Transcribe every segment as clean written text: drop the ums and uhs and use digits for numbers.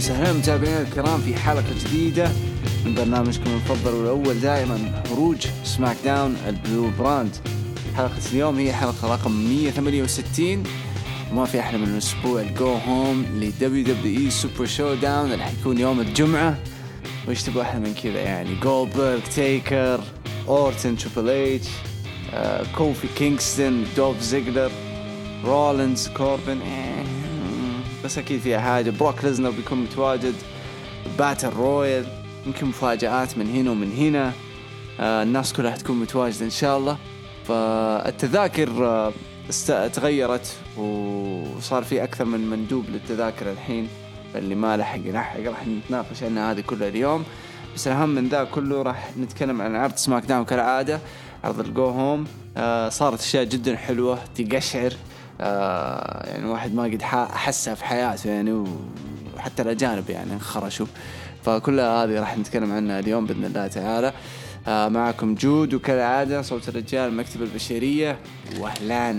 وسهلا متابعينا الكرام في حلقة جديدة من برنامجكم المفضل والأول دائما خروج سماك داون البلو براند. حلقة اليوم هي حلقة رقم 168 وما في أحلى من الأسبوع الجو هوم لدبليو سوبر شو داون اللي حيكون يوم الجمعة. وإيش تبغى أحلى من كذا يعني؟ جولدبرغ، تيكر، أورتن، تريبل إتش، كوفي كينغستون، دوف زيجلر، رولينز، كوربن. بس أكيد فيها حاجة. بروك ليزنر بيكون متواجد، باتل رويال، يمكن مفاجآت من هنا ومن هنا. الناس كلها تكون متواجدة إن شاء الله. فالتذاكر تغيرت وصار في أكثر من مندوب للتذاكر الحين، فاللي ما لحق راح نتناقش عنها هذه كلها اليوم. بس الأهم من ذا كله راح نتكلم عن عرض سماك داون كالعادة، عرض الجو هوم. صارت أشياء جدا حلوة تقشعر، يعني واحد ما قد حسها في حياته يعني، وحتى الأجانب يعني انخرشوا. فكلها هذه راح نتكلم عنها اليوم بإذن الله تعالى. معكم جود وكالعادة صوت الرجال مكتب البشرية. وأهلان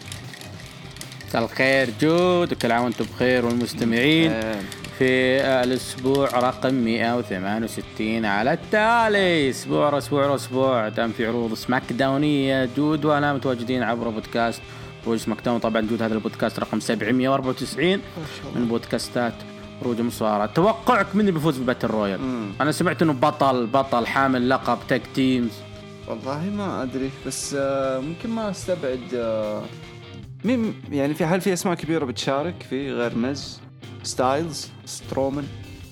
الخير جود وكل عام وانتم بخير والمستمعين في الأسبوع رقم 168 على التالي. أسبوع دام في عروض سماك داونية جود وأنا متواجدين عبر بودكاست روج سماك داون. طبعا جود هذا البودكاست رقم 794 من بودكاستات روج مصارعة. توقعك من بيفوز بالباتل رويال؟ أنا سمعت إنه بطل حامل لقب تاك تيمز. والله ما أدري، بس ممكن ما استبعد مين يعني. في حال في أسماء كبيرة بتشارك في غير مز، ستايلز، سترومان،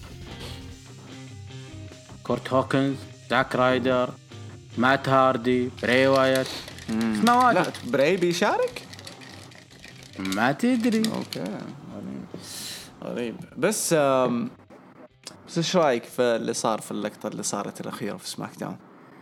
كورت هوكنز، زاك رايدر، مات هاردي، بري وايت. لا بري بيشارك ما تدري. اوكي غريب. بس ايش رايك في اللي صار في اللقطة اللي صارت الأخيرة في سماك داون؟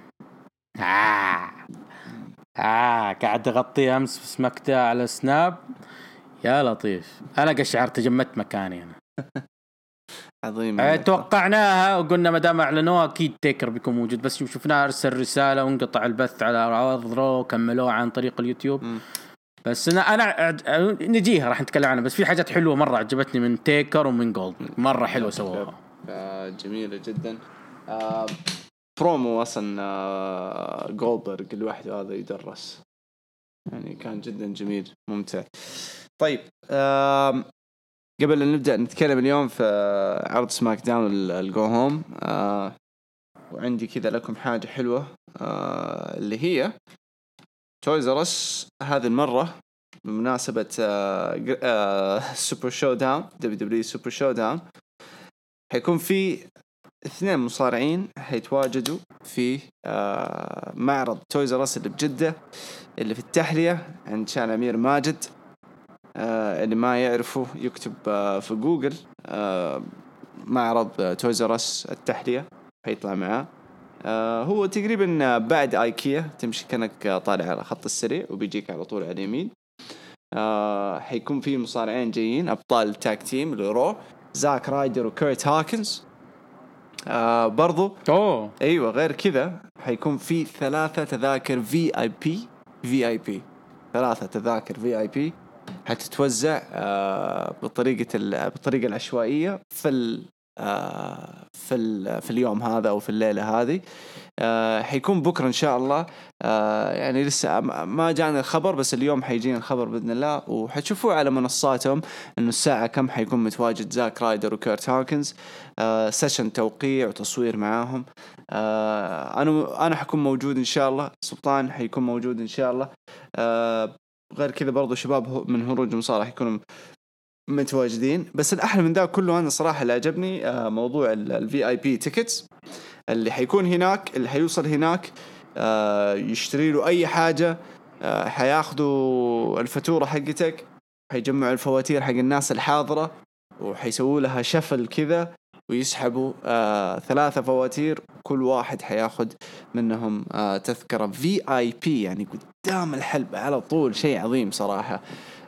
قاعد اغطي امس في سماك داون على سناب يا لطيف. انا قشعرت تجمدت مكاني انا. عظيم. توقعناها وقلنا ما دام اعلنوها اكيد تيكر بيكون موجود، بس شفنا ارسل رساله وانقطع البث على عرض رو كملوه عن طريق اليوتيوب. بس انا نجيها راح نتكلم عنها. بس في حاجات حلوه مره عجبتني من تيكر ومن جولد، مره حلوه سووها، جميله جدا. برومو اصلا جولدبرغ لوحده هذا يدرس يعني، كان جدا جميل ممتع. طيب قبل أن نبدأ نتكلم اليوم في عرض سماك داون الجو هوم، وعندي كذا لكم حاجة حلوة اللي هي تويز آر أس. هذه المرة بمناسبة سوبر شو داون، دبليو سوبر شو داون، حيكون في 2 مصارعين حيتواجدوا في معرض تويز آر أس اللي بجدة، اللي في التحلية عند شارع أمير ماجد. اللي ما يعرفوا يكتب في جوجل معرض تويز آر أس التحلية حيطلع معاه. هو تقريبا بعد آيكيا، تمشي كأنك طالع على خط السريع وبيجيك على طول على اليمين. حيكون في مصارعين جايين أبطال التاك تيم اللي رو، زاك رايدر وكيرت هاكنز. برضو أيوة غير كذا حيكون في 3 تذاكر VIP 3 تذاكر VIP حتتوزع بالطريقة العشوائية في اليوم هذا أو في الليلة هذه. حيكون بكرة إن شاء الله. يعني لسه ما جانا الخبر، بس اليوم حيجينا الخبر بإذن الله، وحتشوفوا على منصاتهم إنه الساعة كم حيكون متواجد زاك رايدر وكيرت هاكنز. سيشن توقيع وتصوير معاهم. أنا حكون موجود إن شاء الله. سلطان حيكون موجود إن شاء الله. غير كذا برضو شباب من هروج مصارعة يكونوا متواجدين. بس الأحلى من ذا كله أنا صراحة اللي عجبني موضوع VIP تيكتس اللي حيكون هناك، اللي حيوصل هناك يشتري له أي حاجة، حياخدوا الفاتورة حقتك، حيجمعوا الفواتير حق الناس الحاضرة وحيسووا لها شفل كذا ويسحبوا 3 فواتير، كل واحد حياخد منهم تذكرة VIP يعني قدام الحلبة على طول. شيء عظيم صراحة.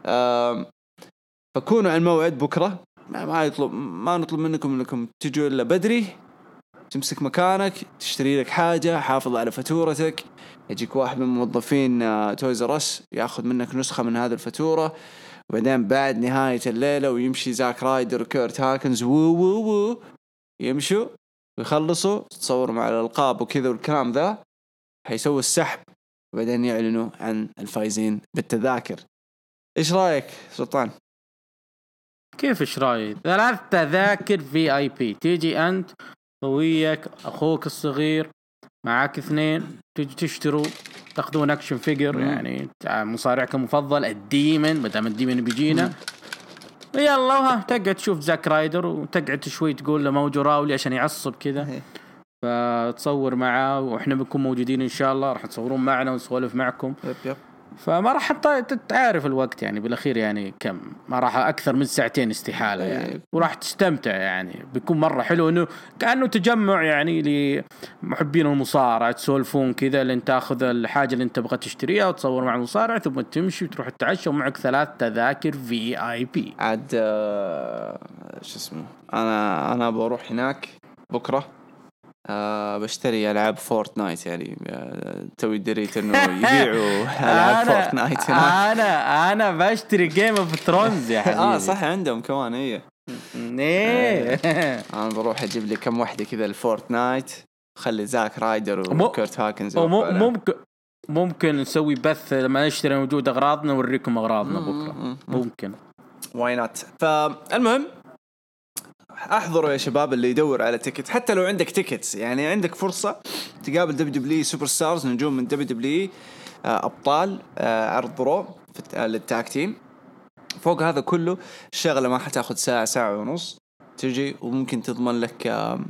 فكونوا على الموعد بكرة. ما نطلب منكم انكم تجوا الا بدري، تمسك مكانك، تشتري لك حاجة، حافظ على فاتورتك، يجيك واحد من موظفين تويز آر أس ياخذ منك نسخة من هذه الفاتورة وبعدين بعد نهاية الليلة ويمشي زاك رايدر وكيرت هاكنز وو يمشوا ويخلصوا تصوروا مع الألقاب وكذا والكلام ذا، حيسووا السحب وبعدين يعلنوا عن الفايزين بالتذاكر. إيش رأيك سلطان؟ كيف إيش رأيك؟ 3 تذاكر VIP، تيجي أنت وياك أخوك الصغير معاك 2 تيجي تشتروا تاخذون أكشن فيجر يعني مصارعك المفضل الديمن، مدام الديمن بيجينا يلا تقعد تشوف زاك رايدر وتقعد شوي تقول له موجو راولي عشان يعصب كذا، فتصور معاه وإحنا بنكون موجودين إن شاء الله، راح تصورون معنا ونسولف معكم. يب. فما راح تعرف الوقت يعني بالأخير يعني كم ما راح أكثر من 2 ساعة استحالة يعني، وراح تستمتع يعني، بيكون مرة حلو إنه كأنه تجمع يعني لمحبين المصارعة، تسولفون كذا لين تأخذ الحاجة اللي أنت تبغى تشتريها وتصور مع المصارع ثم تمشي وتروح تتعشى ومعك 3 تذاكر VIP. عاد شو اسمه أنا بروح هناك بكرة بشتري ألعاب فورتنايت يعني توي دريت إنه يبيعوا ألعاب فورتنايت هنا. أنا بشتري جيم اوف ثرونز يا حبيبي. صح عندهم كمان ايه أنا بروح أجيب لي كم واحدة كذا الفورتنايت، خلي زاك رايدر وكيرت هاكنز. ممكن نسوي بث لما نشتري موجود أغراضنا ونوريكم أغراضنا بكرة. ممكن واي نوت. فالمهم احضروا يا شباب اللي يدور على تيكت، حتى لو عندك تيكتس يعني عندك فرصة تقابل دبليو سوبر ستارز، نجوم من دبليو أبطال عرض رو للتاك تيم. فوق هذا كله الشغلة ما حتاخد ساعة ونص، تجي وممكن تضمن لك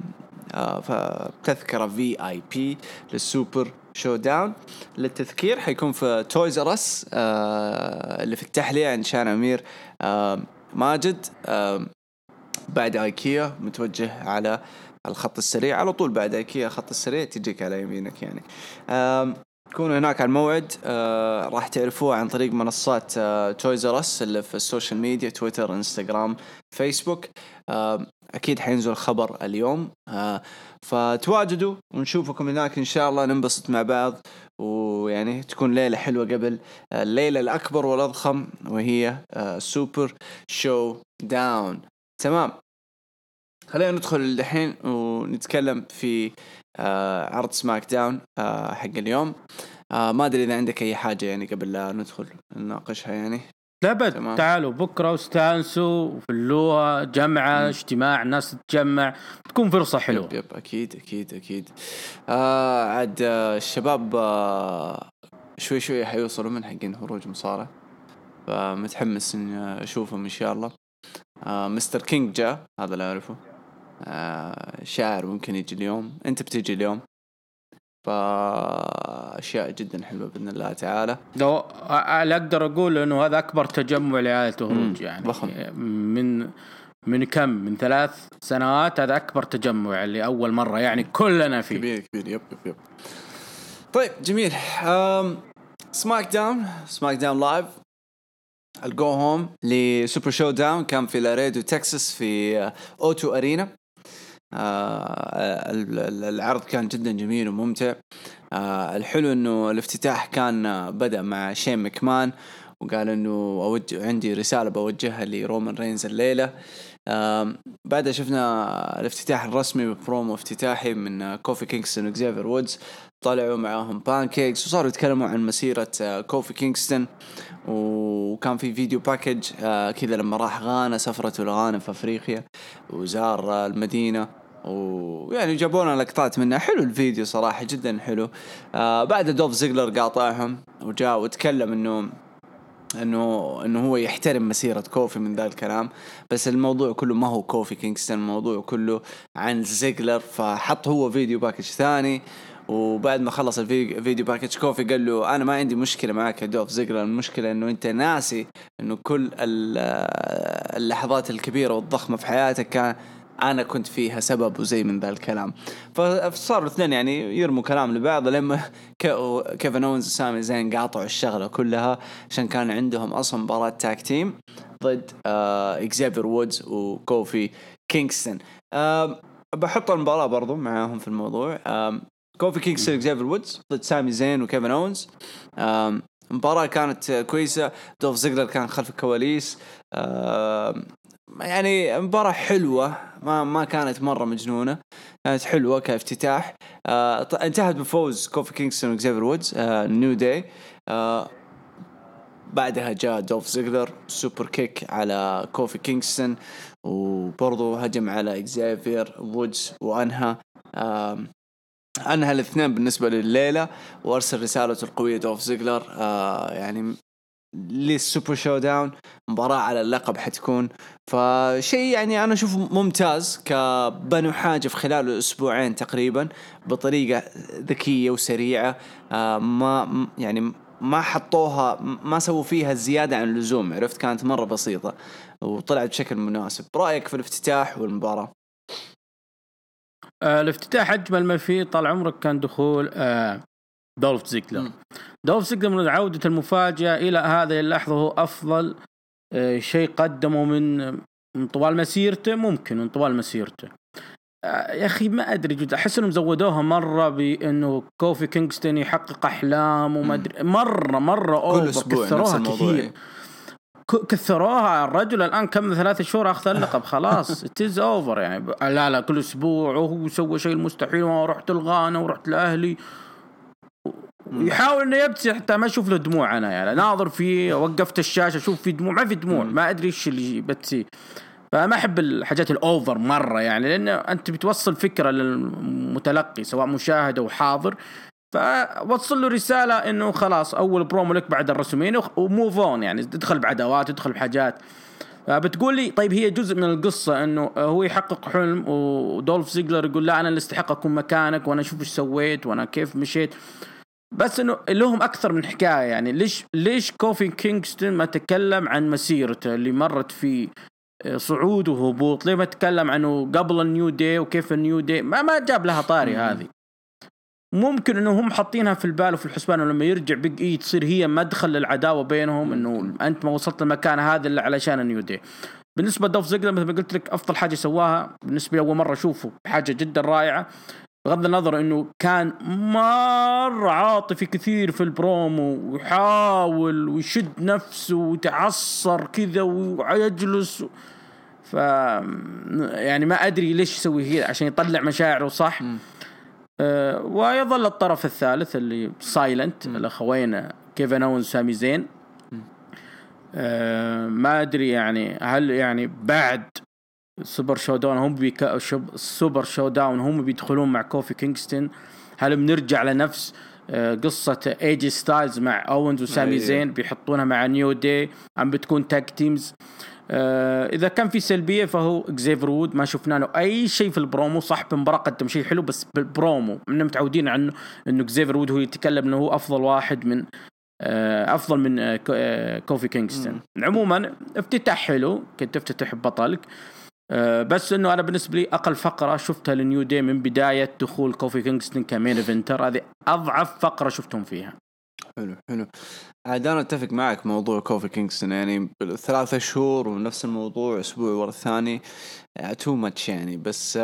تذكرة VIP للسوبر شو داون. للتذكير حيكون في تويز ار اس اللي في التحلية عند شارع أمير ماجد، بعد ايكيا، متوجه على الخط السريع على طول. بعد ايكيا خط السريع تجيك على يمينك يعني. كونوا هناك على الموعد. راح تعرفوه عن طريق منصات تويز ار اس اللي في السوشيال ميديا، تويتر، انستغرام، فيسبوك. اكيد حينزل الخبر اليوم، فتواجدوا ونشوفكم هناك ان شاء الله، ننبسط مع بعض، ويعني تكون ليلة حلوة قبل الليلة الأكبر والأضخم وهي سوبر شو داون. تمام، خلينا ندخل الحين ونتكلم في عرض سماك داون حق اليوم. ما أدري إذا عندك أي حاجة يعني قبل لا ندخل نناقشها يعني. لا تعالوا بكرة واستانسوا وفلوها جمعة اجتماع، الناس تتجمع، تكون فرصة حلوة. يب أكيد. عاد الشباب شوي حيوصلوا من حقين خروج مصارع، فمتحمس إن أشوفهم إن شاء الله. مستر كينج جاء، هذا اللي أعرفه. شاعر ممكن يجي اليوم، أنت بتيجي اليوم، فأشياء جدا حلوة بإذن الله تعالى. لو أقدر أقول إنه هذا أكبر تجمع لعائلة هروج يعني ضخم. من كم من 3 سنوات، هذا أكبر تجمع اللي أول مرة يعني كلنا فيه. كبير. يب. طيب جميل. سماك داون لايف، الجو هوم لسوبر شو داون كان في لاريدو تكساس في أوتو أرينا. العرض كان جدا جميل وممتع. الحلو انه الافتتاح كان بدأ مع شين مكمان، وقال انه عندي رسالة بوجهها لرومان رينز الليلة. بعدها شفنا الافتتاح الرسمي ببرومو افتتاحي من كوفي كينغستون وإكزافير وودز، طلعوا معاهم بانكيكس وصاروا يتكلموا عن مسيرة كوفي كينغستون، وكان في فيديو باكج كذا لما راح غانا، سفرته لغانا في أفريقيا وزار المدينة، ويعني جابونا لقطات منها. حلو الفيديو صراحة جدا حلو. بعد دوف زيغلر قاطعهم وجاء وتكلم انه هو يحترم مسيرة كوفي من ذا الكلام، بس الموضوع كله ما هو كوفي كينغستون، الموضوع كله عن زيغلر. فحط هو فيديو باكج ثاني، وبعد ما خلص الفيديو باكج كوفي قال له أنا ما عندي مشكلة معك يا دوف زيغلر، المشكلة إنه أنت ناسي إنه كل اللحظات الكبيرة والضخمة في حياتك كان أنا كنت فيها سبب وزي من ذا الكلام. فصاروا الاثنين يعني يرموا كلام لبعض، لما كيفن أوينز وسامي زين قاطعوا الشغلة كلها عشان كان عندهم أصلا مباراة تاك تيم ضد إكزافير وودز وكوفي كينغستون. بحط المباراة برضو معاهم في الموضوع. كوفي كينغستون إكزافير وودز ضد سامي زين وكيفن أوينز. المباراة كانت كويسة. دولف زيجلر كان خلف الكواليس. يعني مباراة حلوة، ما كانت مرة مجنونة، كانت حلوة كافتتاح. انتهت بفوز كوفي كينغستون وإكزافير وودز نيو داي. بعدها جاء دولف زيجلر سوبر كيك على كوفي كينغستون، وبرضه هجم على إكزافير وودز وأنهى الاثنين بالنسبة لليلة، وارسل رسالته القوية دولف زيجلر يعني للسوبر شو داون. مباراة على اللقب حتكون، فشيء يعني أنا أشوف ممتاز، كبنوا حاجة في خلال أسبوعين تقريبا بطريقة ذكية وسريعة. ما حطوها، ما سووا فيها زيادة عن اللزوم، عرفت؟ كانت مرة بسيطة وطلعت بشكل مناسب. رأيك في الافتتاح والمباراة؟ الافتتاح أجمل ما فيه طال عمرك كان دخول دولف زيجلر. دولف زيجلر من عودة المفاجأة إلى هذه اللحظة هو أفضل شيء قدمه من طوال مسيرته، ممكن من طوال مسيرته. يا أخي ما أدري، جد أحس إنهم زودوها مرة بأنه كوفي كينغستون يحقق أحلام وما أدري، مرة أوفر، كثروها كثير، كثروها. الرجل الآن كم 3 شهور أخذ اللقب، خلاص تيز أوفر يعني. لا كل أسبوع وهو سوى شيء المستحيل، ورحت الغانا ورحت الأهلي، يحاول إنه يبكي حتى ما أشوف له دموع. أنا يعني ناظر فيه، وقفت الشاشة أشوف في دموع، ما في دموع، ما أدري إيش اللي بتسي. فما أحب الحاجات الأوفر مرة يعني، لأن أنت بتوصل فكرة للمتلقي سواء مشاهد أو حاضر، فوصل له رسالة إنه خلاص أول برومو لك بعد الرسومين وموفون، يعني تدخل بعدوات، تدخل بحاجات. بتقول لي طيب هي جزء من القصة إنه هو يحقق حلم، ودولف زيجلر يقول لا أنا اللي استحق أكون مكانك، وأنا أشوف إيش سويت وأنا كيف مشيت. بس إنه لهم أكثر من حكاية يعني. ليش كوفي كينغستون ما تكلم عن مسيرته اللي مرت في صعود وهبوط؟ ليه ما تكلم عنه قبل النيو داي وكيف النيو داي ما جاب لها طاري هذه؟ ممكن انه هم حاطينها في البال وفي الحسبان، ولما يرجع بيج اي تصير هي مدخل للعداوه بينهم، انه انت ما وصلت المكان هذا الا علشان النيو داي. بالنسبه لدولف زيجلر مثل ما قلت لك افضل حاجه سواها بالنسبه لي، اول مره اشوفه حاجه جدا رائعه، بغض النظر انه كان مره عاطفي كثير في البرومو، ويحاول ويشد نفسه ويتعصر كذا ويجلس ف يعني ما ادري ليش يسوي كذا عشان يطلع مشاعره صح. ويظل الطرف الثالث اللي سايلنت، الاخوين كيفن اونز وسامي زين. ما ادري يعني هل يعني بعد سوبر شو داون سوبر شو داون هم بيدخلون مع كوفي كينغستون، هل بنرجع لنفس قصة ايجي ستايلز مع اونز وسامي زين بيحطونها مع نيو داي، عم بتكون تاج تيمز؟ إذا كان في سلبية فهو إكزافير وود، ما شفنا له أي شيء في البرومو. صح بمباراة قدم شيء حلو، بس بالبرومو إننا متعودين عنه إنه إكزافير وود هو يتكلم إنه هو أفضل واحد من أفضل من كوفي كينغستون. عموما افتتاح حلو، كنت تفتتح ببطلك، بس إنه أنا بالنسبة لي أقل فقرة شفتها لنيو داي من بداية دخول كوفي كينغستون كمين إيفنتر، هذه أضعف فقرة شفتهم فيها. حلو. عاد أنا أتفق معك موضوع كوفي كينغستون، يعني 3 شهور ونفس الموضوع أسبوع ورا الثاني تو ماتش يعني. بس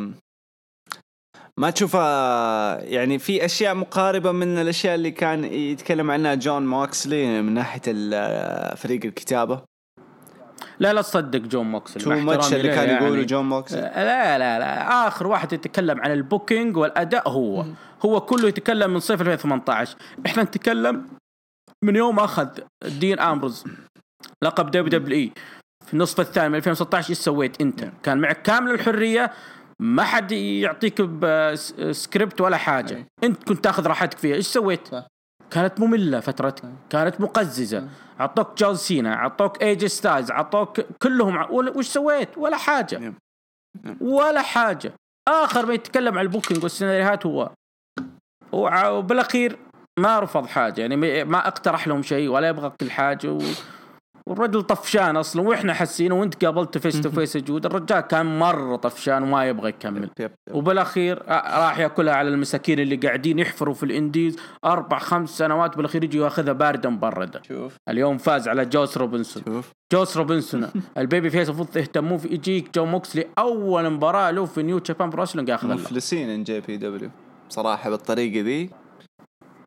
ما تشوفها يعني في أشياء مقاربة من الأشياء اللي كان يتكلم عنها جون موكسلي من ناحية فريق الكتابة؟ لا تصدق جون موكسلي تو ماتش اللي كان يعني يقوله جون موكسلي. لا آخر واحد يتكلم عن البوكينج والأداء هو كله يتكلم من صيف 2018. إحنا نتكلم من يوم أخذ دين أمبروز لقب WWE في النصف الثاني من 2016. إيش سويت أنت؟ كان معك كامل الحرية، ما حد يعطيك بسكريبت ولا حاجة، أنت كنت تأخذ راحتك فيها. إيش سويت؟ كانت مملة فترتك، كانت مقززة. عطوك جون سينا، عطوك ايجي ستايلز، عطوك كلهم وش سويت؟ ولا حاجة ولا حاجة. آخر ما يتكلم عن البوكينج والسيناريوهات هو وبالأخير ما رفض حاجة، يعني ما اقترح لهم شيء ولا يبغى كل حاجة والرجل طفشان أصلا، وإحنا حسينه وإنت قابلته فيس تو فيس جود. الرجال كان مرة طفشان وما يبغى يكمل، وبالأخير راح يأكلها على المساكين اللي قاعدين يحفروا في الإنديز 4-5 سنوات، بالأخير يجي يأخذها باردة مبردة. اليوم فاز على جوس روبنسون البيبي فيس. المفروض يهتموا في يجيك جو موكسلي أول مباراة له في نيو جابان بروسلينج يأخذ مفلسين ان جي بي دبليو صراحة بالطريقة ذي.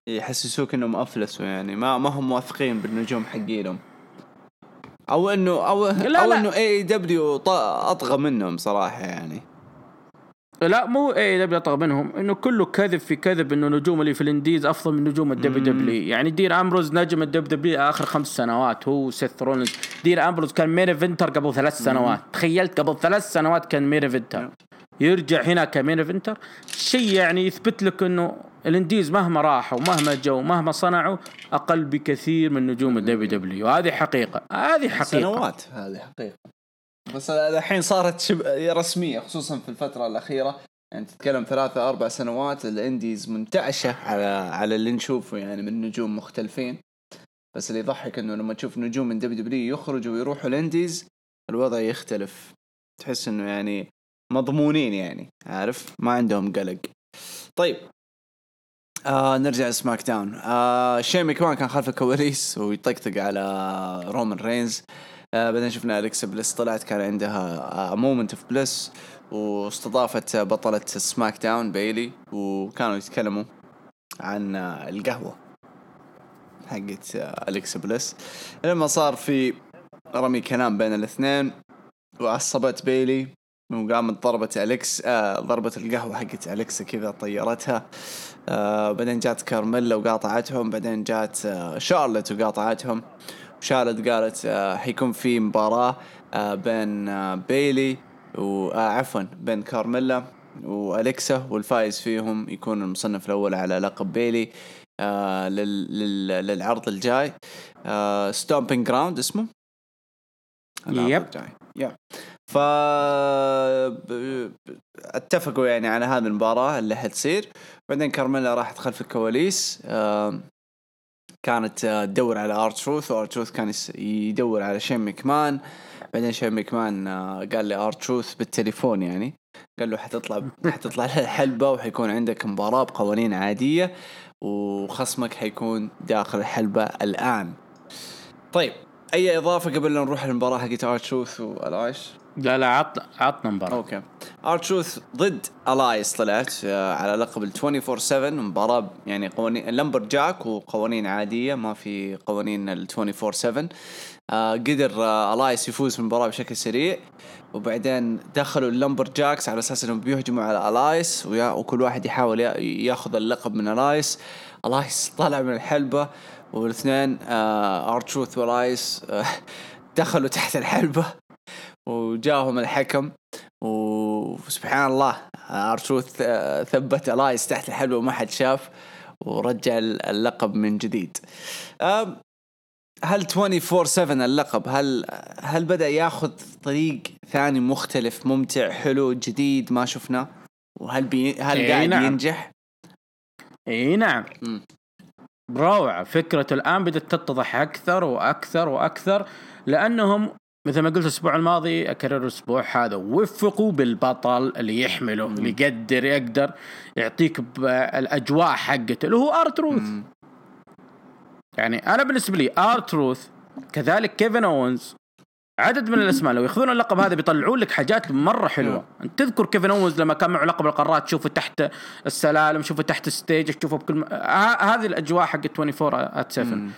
يحسسوك انهم افلسوا يعني ما هم واثقين بالنجوم حقينهم او انه اي دبليو اطغى منهم صراحه يعني. لا مو ايه دبليو اطغى منهم، انه كله كذب في كذب انه نجوم اللي في الانديز افضل من نجوم الدبليو دبليو. يعني دير امبروز نجم الدبليو دبليو اخر 5 سنوات، هو سيث رولينز. دير امبروز كان مين ايفنتر قبل 3 سنوات، تخيلت قبل 3 سنوات كان مين ايفنتر، يرجع هنا كمين ايفنتر. شيء يعني يثبت لك انه الانديز مهما راحوا ومهما جو ومهما صنعوا اقل بكثير من نجوم الدبليو دبليو. هذه حقيقه، هذه حقيقه سنوات، هذه حقيقه. بس الحين صارت رسميه خصوصا في الفتره الاخيره، يعني تتكلم 3-4 سنوات الانديز منتعشه على اللي نشوفه يعني من نجوم مختلفين. بس اللي يضحك انه لما تشوف نجوم من دبليو دبليو يخرجوا ويروحوا الانديز الوضع يختلف، تحس انه يعني مضمونين يعني، عارف، ما عندهم قلق. طيب نرجع لسماك داون. شين ميكمان كان خلف الكواليس ويطقطق على رومان رينز. بعدين شفنا أليكس بليس طلعت، كان عندها مومنت اوف بليس واستضافت بطلة سماك داون بايلي، وكانوا يتكلموا عن القهوة حقت أليكس بليس. لما صار في رمي كلام بين الاثنين وعصبت بايلي وقامت ضربت أليكس، ضربت القهوة حقت أليكس كذا طيرتها. بعدين جات كارميلا وقاطعتهم، بعدين جات شارلت وقاطعتهم. شارلت قالت حيكون في مباراة بين بايلي وعفوا بين كارميلا وأليكسا، والفائز فيهم يكون المصنف الأول على لقب بايلي للعرض الجاي ستومبينج جراوند اسمه. يب. اتفقوا يعني على هذه المباراة اللي حتصير. بعدين كارميلا راحت خلف الكواليس، كانت تدور على ارتروث، وارتروث كان يدور على شين ميكمان. بعدين شين ميكمان قال لي ارتروث بالتليفون، يعني قال له حتطلع الحلبة وحيكون عندك مباراة بقوانين عادية وخصمك حيكون داخل الحلبة الآن. طيب أي إضافة قبل أن نروح المباراة حقت ارتروث والايس؟ لا عطنا مباراة. اوكي. ارتروث ضد الايس طلعت على لقب ال 24/7 مباراة، يعني قوانين اللمبر جاك وقوانين عادية، ما في قوانين ال 24/7. قدر الايس يفوز في المباراة بشكل سريع، وبعدين دخلوا اللمبر جاكس على اساس انهم بيهجموا على الايس وكل واحد يحاول ياخذ اللقب من الايس. الايس طلع من الحلبة والاثنين ارتروث والايس دخلوا تحت الحلبة وجاهم الحكم، وسبحان الله ارتروث ثبت الايس تحت الحلبة وما حد شاف ورجع اللقب من جديد. هل 24/7 اللقب هل بدأ ياخذ طريق ثاني مختلف ممتع حلو جديد ما شفناه؟ وهل قاعد نعم. ينجح؟ اي نعم. روعة. فكرة الآن بدأت تتضح أكثر وأكثر وأكثر، لأنهم مثل ما قلت الأسبوع الماضي أكرر الأسبوع هذا وفقوا بالبطل اللي يحمله، اللي يقدر يعطيك الأجواء حقته اللي هو ارتروث. يعني أنا بالنسبة لي ارتروث كذلك كيفن أوينز، عدد من الأسماء لو يأخذون اللقب هذا بيطلعون لك حاجات مرة حلوة. أنت تذكر كيفن أوينز لما كان معه لقب القارات، تشوفه تحت السلالم، تشوفه تحت الستيج، تشوفه بكل هذه الأجواء حق 24/7.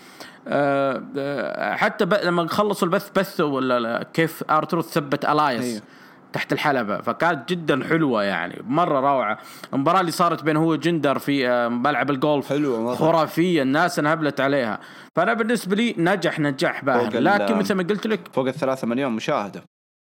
حتى لما خلصوا البث بثوا ولا كيف ارتروث ثبت الايس تحت الحلبة، فكانت جدا حلوة يعني مرة روعة. المباراة اللي صارت بين هو جندر في ملعب الجولف خرافية، الناس انهبلت عليها. فأنا بالنسبة لي نجاح باهر، لكن مثل ما قلت لك فوق 3 مليون مشاهدة.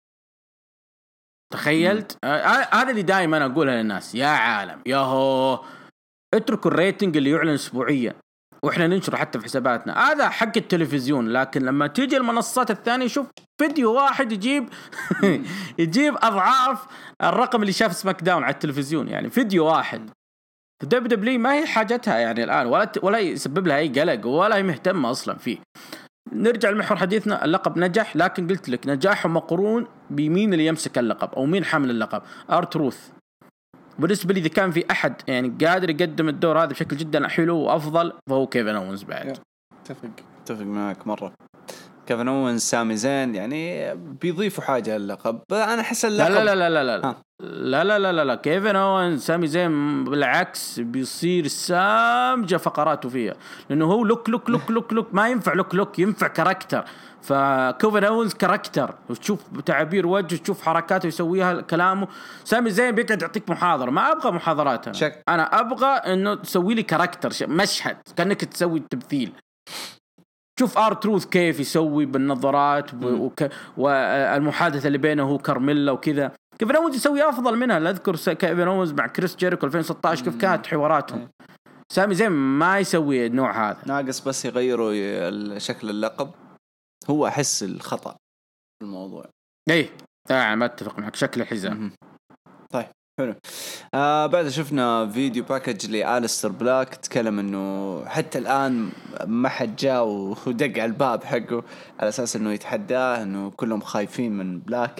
تخيلت؟ هذا اللي دائما أنا أقولها للناس، يا عالم ياهو اتركوا الريتنج اللي يعلن أسبوعيا وإحنا ننشره حتى في حساباتنا، هذا حق التلفزيون. لكن لما تيجي المنصات الثانية شوف فيديو واحد يجيب أضعاف الرقم اللي شاف سماك داون على التلفزيون. يعني فيديو واحد في دبليو ما هي حاجتها يعني الآن، ولا يسبب لها أي قلق ولا هي مهتمة أصلا فيه. نرجع لمحور حديثنا، اللقب نجح، لكن قلت لك نجاحه مقرون بمين اللي يمسك اللقب أو مين حامل اللقب. ارتروث بالنسبة لي إذا كان في أحد يعني قادر يقدم الدور هذا بشكل جدا حلو وأفضل فهو كيفن أوينز بعد. اتفق معك مرة. كيفن أوينز سامي زين يعني بيضيفوا حاجة للقب. أنا أحس اللقب لا لا لا لا لا لا لا لا لا لا لا كيفن أوينز سامي زين بالعكس بيصير سامجة فقراته فيها، لأنه هو لوك ما ينفع لوك ينفع كاركتر. فكيفن أوينز كاركتر، وتشوف تعابير وجه، تشوف حركاته يسويها، كلامه. سامي زين بيقعد يعطيك محاضرة، ما أبغى محاضرات أنا أبغى إنه تسوي لي كاركتر، مشهد كأنك تسوي تمثيل. شوف آر-تروث كيف يسوي بالنظارات والمحادثة اللي بينه هو كارميلا وكذا. كيفن أوينز يسوي أفضل منها. لا أذكر كيفن أوينز مع كريس جيريكو 2016 كيف كانت حواراتهم. سامي زين ما يسوي النوع هذا، ناقص بس يغيروا شكل اللقب. هو أحس الخطأ في الموضوع. إيه ما أتفق معك، شكل الحزام. طيب حلو. بعد شفنا فيديو باكج لأليستر بلاك، تكلم انه حتى الان ما حد جاء ودق على الباب حقه على اساس انه يتحداه، انه كلهم خايفين من بلاك.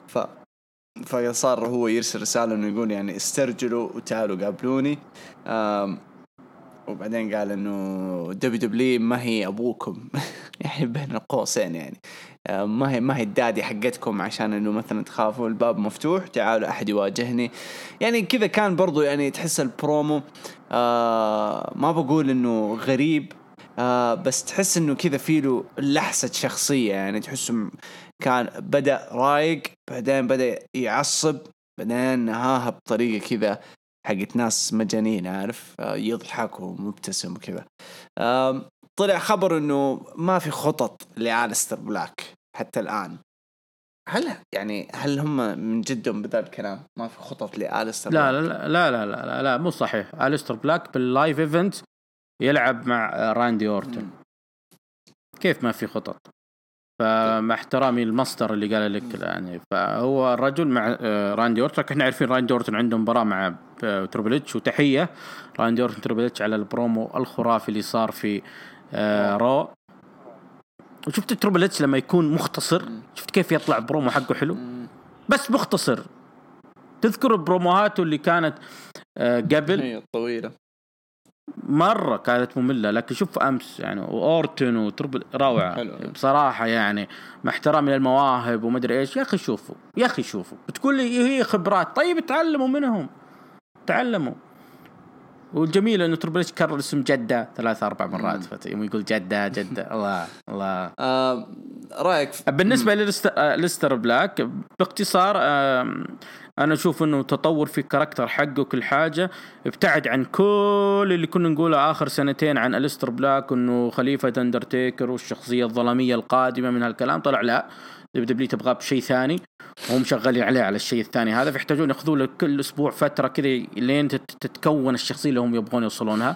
فصار هو يرسل رسالة انه يقول يعني استرجلوا وتعالوا قابلوني. وبعدين قال انه دبليو ما هي ابوكم يعني بين القوسين يعني ما هي الدادي حقتكم عشان انه مثلا تخافوا الباب مفتوح تعالوا احد يواجهني. يعني كذا كان برضو يعني تحس البرومو ما بقول انه غريب، بس تحس انه كذا فيه لحسة شخصية. يعني تحسه كان بدأ رايق، بعدين بدأ يعصب، بعدين نهاها بطريقة كذا حقت ناس مجانين، عارف، يضحك ومبتسم وكذا. طلع خبر انه ما في خطط لأليستر بلاك حتى الآن. هل هم من جدهم بذا الكلام ما في خطط لأليستر لا بلاك؟ لا لا لا لا لا, لا مو صحيح. أليستر بلاك باللايف ايفنت يلعب مع راندي أورتن. كيف ما في خطط؟ فمع احترامي المصدر اللي قال لك يعني، فهو الرجل مع راندي أورتن. احنا عارفين راندي أورتن عنده مباراة مع تريبل اتش، وتحية راندي أورتن تريبل اتش على البرومو الخرافي اللي صار في رو. وشفت تريبل اتش لما يكون مختصر، شفت كيف يطلع برومو حقه حلو بس مختصر. تذكر بروموهاته اللي كانت قبل هي طويلة مرة كانت مملة، لكن شوف أمس يعني وأورتن وتربل روعة بصراحة يعني، مع احترامي للمواهب ومدري إيش. يا أخي شوفوا بتقول لي هي خبرات، طيب تعلموا منهم، تعلموا. والجميل إنه تربل إيش كرر اسم جدة 3-4 مرات، فيوم يقول جدة الله. رأيك بالنسبة لليستر بلاك باختصار، أنا أشوف إنه تطور في كاركتر حقه كل حاجة، ابتعد عن كل اللي كنا نقوله آخر سنتين عن أليستر بلاك، إنه خليفة أندرتيكر والشخصية الظلامية القادمة من هالكلام. طلع لا، دبليو تبغى بشيء ثاني، وهم شغالين عليه على الشيء الثاني هذا، فيحتاجون يأخذوا له كل أسبوع فترة كذا لين تتكون الشخصية اللي هم يبغون يوصلونها.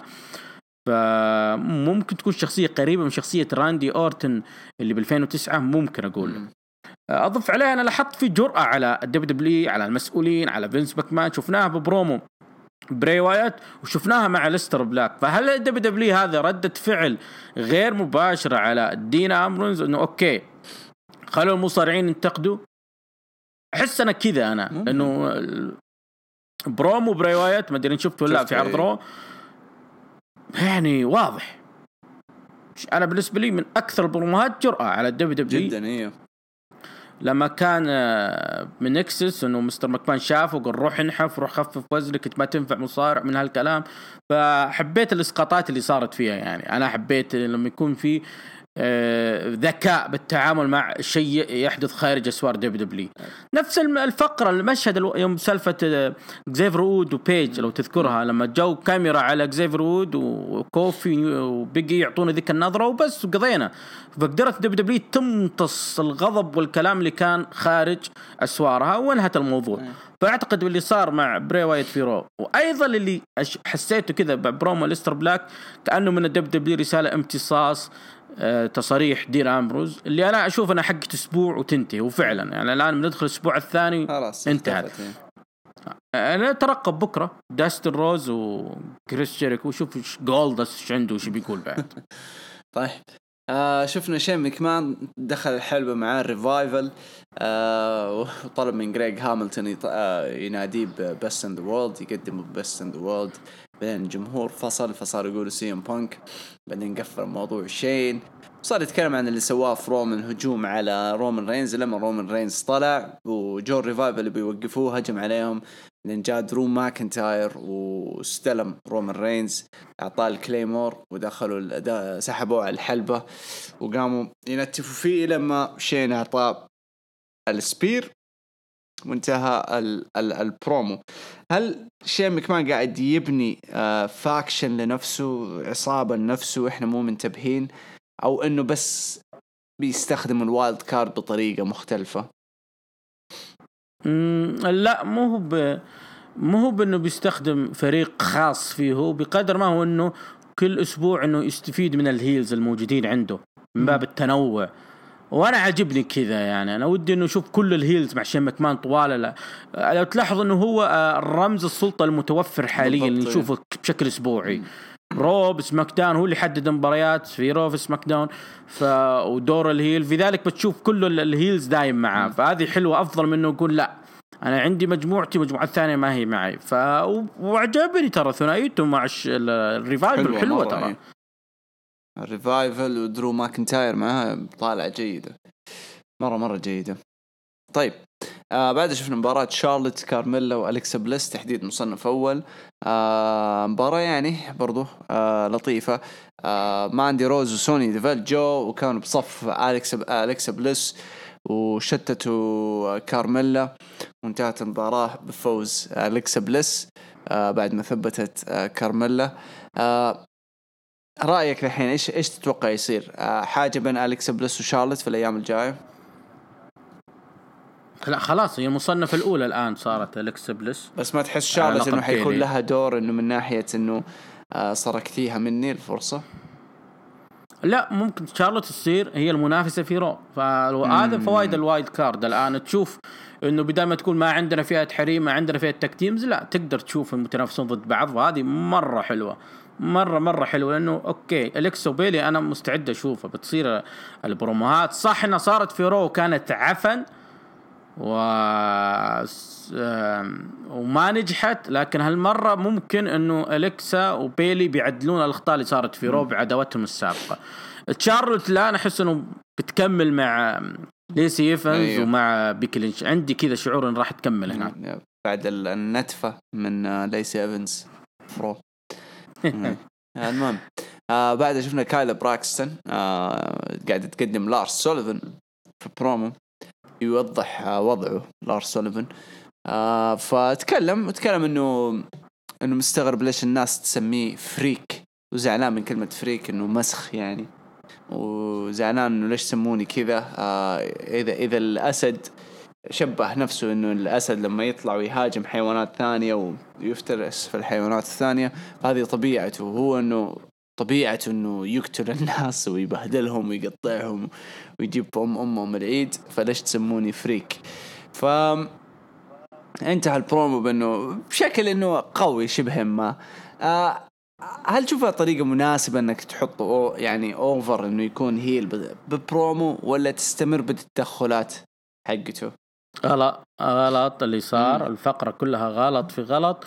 فممكن تكون شخصية قريبة من شخصية راندي أورتن اللي ب2009 ممكن أقول. أضف عليها أنا لاحظت في جرأة على الدبليو، على المسؤولين، على فينس ماكمان. شفناها ببرومو بري وايت وشفناها مع ليستر بلاك. فهل الدبليو هذا ردة فعل غير مباشرة على دين أمبرونز إنه أوكي خلوا المصارعين ينتقدوا؟ أحس أنا كذا إنه برومو بري وايت ما أدري شفته ولا في عرض رو، يعني واضح. أنا بالنسبة لي من أكثر البروموهات جرأة على الدبليو جدا. هي لما كان من نكسس انه مستر ماكمان شافه وقال روح انحف، روح خفف وزنك، انت ما تنفع مصارع من هالكلام. فحبيت الاسقاطات اللي صارت فيها. يعني انا حبيت لما يكون في ذكاء بالتعامل مع شيء يحدث خارج اسوار دبليو. نفس الفقره المشهد يوم سالفه اكزيفير وود وبيج لو تذكرها، لما جو كاميرا على اكزيفير وود وكوفي وبيجي يعطون ذيك النظره وبس وقضينا. فقدرت دبليو تمتص الغضب والكلام اللي كان خارج اسوارها وانهت الموضوع. فاعتقد اللي صار مع بري وايت في رو، وايضا اللي حسيته كذا ببرومو ليستر بلاك كانه من الدبليو رساله امتصاص تصريح دين أمبروز اللي أنا أشوف أنا حقت أسبوع وتنتهي. وفعلا يعني الآن بندخل الأسبوع الثاني انتهت. أنا أترقب بكرة داستن روز وكريس جيريكو وشوف جولدس إيش عنده وش بيقول بعد. طيب شفنا شين مكمان دخل الحلبة مع الريفايفل، وطلب من غريغ هاملتون يناديه ببست ان ذا وورلد، يقدم ببست ان ذا وورلد. بعدين الجمهور فصار يقولوا سي ام بانك. بعدين قفل موضوع شين، صار يتكلم عن اللي سواه في رومان، هجوم على رومان رينز. لما رومان رينز طلع وجو الريفايفل اللي بيوقفوه هجم عليهم، لأن جاء درو ماكنتاير واستلم رومان رينز، أعطاه الكليمور ودخلوا سحبوه على الحلبة وقاموا ينتفوا فيه لما شين أعطاه السبير وانتهى البرومو. هل شين مكمان قاعد يبني فاكشن لنفسه، عصابة لنفسه إحنا مو منتبهين، أو إنه بس بيستخدم الوايلد كارد بطريقة مختلفة؟ لا، مو هو بأنه بيستخدم فريق خاص فيه، بقدر ما هو أنه كل أسبوع أنه يستفيد من الهيلز الموجودين عنده من باب التنوع. وأنا عجبني كذا، يعني أنا ودي أنه أشوف كل الهيلز مع شين مكمان طوال. لو تلاحظ أنه هو الرمز السلطة المتوفر حاليا اللي نشوفه بشكل أسبوعي. رو بسماك داون هو اللي يحدد المباريات في رو في سماك داون، ودور الهيل في ذلك بتشوف كل الهيلز دايم معاه. فهذه حلوة، أفضل منه يقول لا أنا عندي مجموعتي مجموعة ثانية ما هي معي. وعجبني ترى ثنائيته مع الريفايفل حلوة ترى. الريفايفل ودرو ماكنتاير معها طالعة جيدة، مرة جيدة. طيب بعد شفنا مباراة شارلوت كارميلا وأليكسا بليس، تحديد مصنف أول. مباراة يعني برضو لطيفة. ماندي روز وسوني ديفل جو وكانوا بصف أليكسا بليس، وشتتوا كارميلا، وانتهت المباراة بفوز أليكسا بليس بعد ما ثبتت كارميلا. رأيك الحين إيش تتوقع يصير؟ حاجة بين أليكسا بليس وشارلوت في الأيام الجاية؟ لا خلاص، هي المصنف الأولى الآن صارت أليكسا بليس. بس ما تحس شارلوت إنه حيكون لها دور، إنه من ناحية إنه سرقتيها مني الفرصة؟ لا، ممكن شارلوت تصير هي المنافسة في رو. فهذا فوائد الوايلد كارد الآن. تشوف إنه بدل ما تكون ما عندنا فئة حريم، ما عندنا فئة تكتيمز، لا تقدر تشوف المتنافسون ضد بعض، وهذه مرة حلوة، مرة حلوة. لأنه أوكي أليكسا وبيلي أنا مستعد أشوفها بتصير البروموهات صح إنها صارت في رو وكانت عفن وما نجحت، لكن هالمرة ممكن انه أليكسا وبيلي بيعدلون الاخطاء اللي صارت في رو بعداوتهم السابقة. تشارلوت لا، انا احس انه بتكمل مع ليسي إيفنز ومع بيكي لينش، عندي كذا شعور ان راح تكمل هنا بعد النتفة من ليسي إيفنز فرو. المهم بعد شفنا كايلا براكستون قاعد تقدم لارس سوليفان في برومو يوضح وضعه لارس سوليفان. فتكلم انه مستغرب ليش الناس تسميه فريك، وزعلان من كلمة فريك انه مسخ يعني، وزعلان انه ليش سموني كذا. اذا الاسد شبه نفسه انه الاسد لما يطلع ويهاجم حيوانات ثانية ويفترس في الحيوانات الثانية، هذه طبيعته، هو انه طبيعته انه يقتل الناس ويبهدلهم ويقطعهم ويجيب امهم العيد، فليش تسموني فريك؟ انتهى البرومو بانه بشكل انه قوي شبه ما. هل تشوفها طريقة مناسبة انك تحطه يعني اوفر انه يكون هيل ببرومو، ولا تستمر بالتدخلات حقته؟ غلط اللي صار. الفقرة كلها غلط في غلط.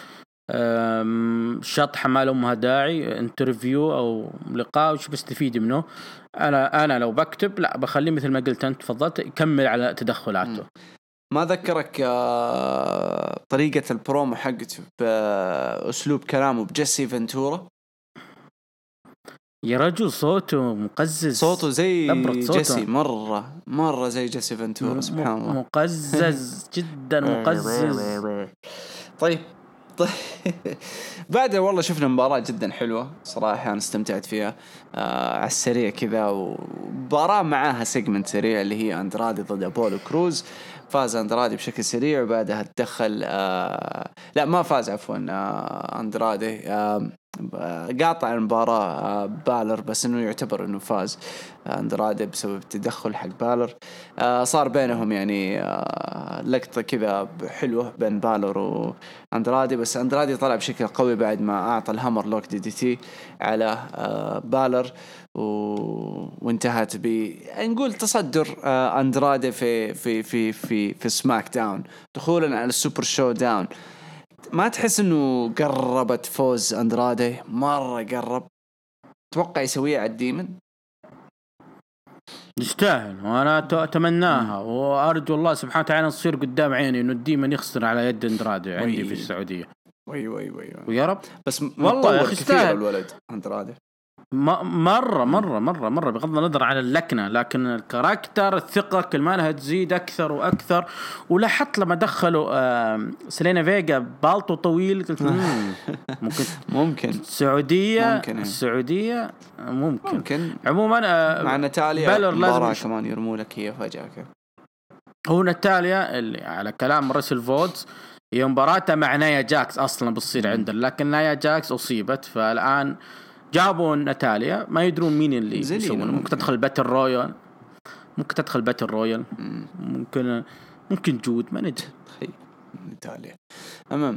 شطحة ما لهم داعي، انترفيو او لقاء وش بستفيد منه؟ انا لو بكتب لا بخليه مثل ما قلت انت تفضلت، يكمل على تدخلاته. ما ذكرك طريقة البرومو حقته بأسلوب كلامه بجيسي فنتورا؟ يا رجل صوته مقزز، صوته زي جيسي، مرة زي جيسي فنتورا، سبحان الله، مقزز جدا مقزز. طيب بعد والله شفنا مباراة جدا حلوة صراحة، أنا استمتعت فيها على السريع كذا، ومباراة معاها سيجمنت سريع اللي هي أندرادي ضد أبولو كروز. فاز أندرادي بشكل سريع، وبعدها تدخل لا ما فاز عفوا أندرادي، قاطع المباراة بالر، بس انه يعتبر انه فاز اندرادي بسبب التدخل حق بالر. صار بينهم يعني لقطة كذا حلوة بين بالر واندرادي، بس اندرادي طلع بشكل قوي بعد ما اعطى الهامر لوك DDT على بالر، وانتهت نقول تصدر اندرادي في سماك داون دخولا على السوبر شو داون. ما تحس انه قربت فوز اندرادي؟ مرة قرب. توقع يسويها على الديمن؟ يستاهل، وانا اتمناها وارجو الله سبحانه وتعالى تصير قدام عيني انه الديمن يخسر على يد اندرادي عندي في السعودية. وي ويا رب. بس والله يا اخي كثير الولد اندرادي مرة بغض النظر عن اللكنة، لكن الكاركتر الثقة كل ما لها تزيد أكثر وأكثر. ولاحظت لما دخلوا سيلينا فيجا بالطو طويل قلت ممكن السعودية ممكن. عموما مع ناتاليا مباراة كمان يرموا لك هي فجأة. هو ناتاليا اللي على كلام راسل فودز هي مباراتها مع نايا جاكس أصلا بتصير عندنا، لكن نايا جاكس أصيبت، فالآن جابوا ناتاليا ما يدرون مين اللي يسوون. ممكن تدخل باتل رويال، ممكن جود، ما ندري. ناتاليا أمام.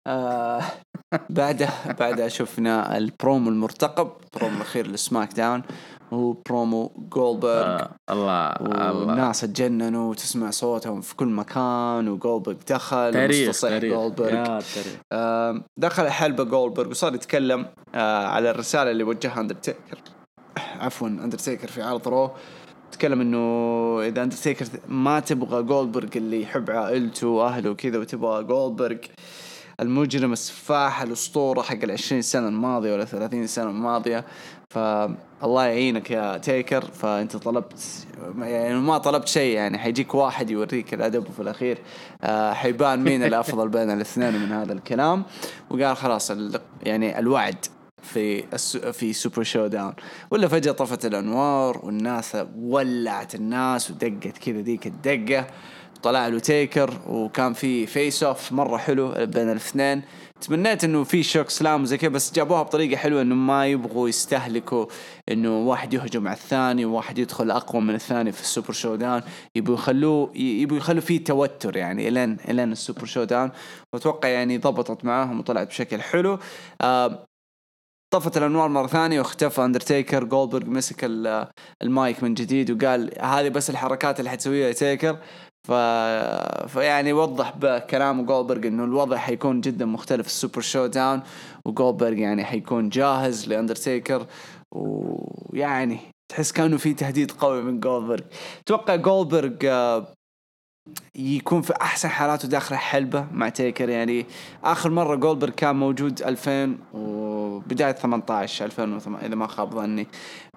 بعدها شفنا البرومو المرتقب، برومو الأخير لسماك داون، هو برومو جولدبرغ. والناس اتجننوا وتسمع صوتهم في كل مكان، وجولدبرغ دخل مستصيح جولدبرغ. دخل الحلبة جولدبرغ وصار يتكلم على الرسالة اللي وجهها أندرتيكر في عرض رو. تكلم انه اذا أندرتيكر ما تبغى جولدبرغ اللي يحب عائلته واهله وكذا، وتبغى جولدبرغ المجرم السفاح الأسطورة حق 20 سنة الماضية ولا 30 سنة الماضية، فالله يعينك يا تيكر. فأنت طلبت يعني ما طلبت شيء، يعني حيجيك واحد يوريك الأدب، وفي الأخير حيبان مين الأفضل بين الاثنين من هذا الكلام. وقال خلاص يعني الوعد في سوبر شو داون. ولا فجأة طفت الأنوار والناس ولعت الناس ودقت كذا ديك الدقة، طلع له تيكر وكان في فيس اوف مرة حلو بين الاثنين. تمنيت انه في شوك سلام زي كذا، بس جابوها بطريقة حلوة انه ما يبغوا يستهلكوا انه واحد يهجم على الثاني وواحد يدخل اقوى من الثاني في السوبر شو داون. يبغوا يخلوا فيه توتر يعني الين السوبر شو داون. واتوقع يعني ضبطت معاهم وطلعت بشكل حلو. طفت الانوار مرة ثانية واختفى اندرتيكر. جولدبرغ مسك المايك من جديد وقال هذه بس الحركات اللي حتسويها تيكر. فيعني وضح بكلامه جولدبرغ انه الوضع حيكون جدا مختلف في السوبر شو داون، وجولدبرغ يعني حيكون جاهز لاندرتيكر. ويعني تحس كانه في تهديد قوي من جولدبرغ. توقع جولدبرغ يكون في احسن حالاته داخل الحلبة مع تيكر. يعني اخر مرة جولدبرغ كان موجود 2000 وبداية 18 2008 اذا ما خاب ظني.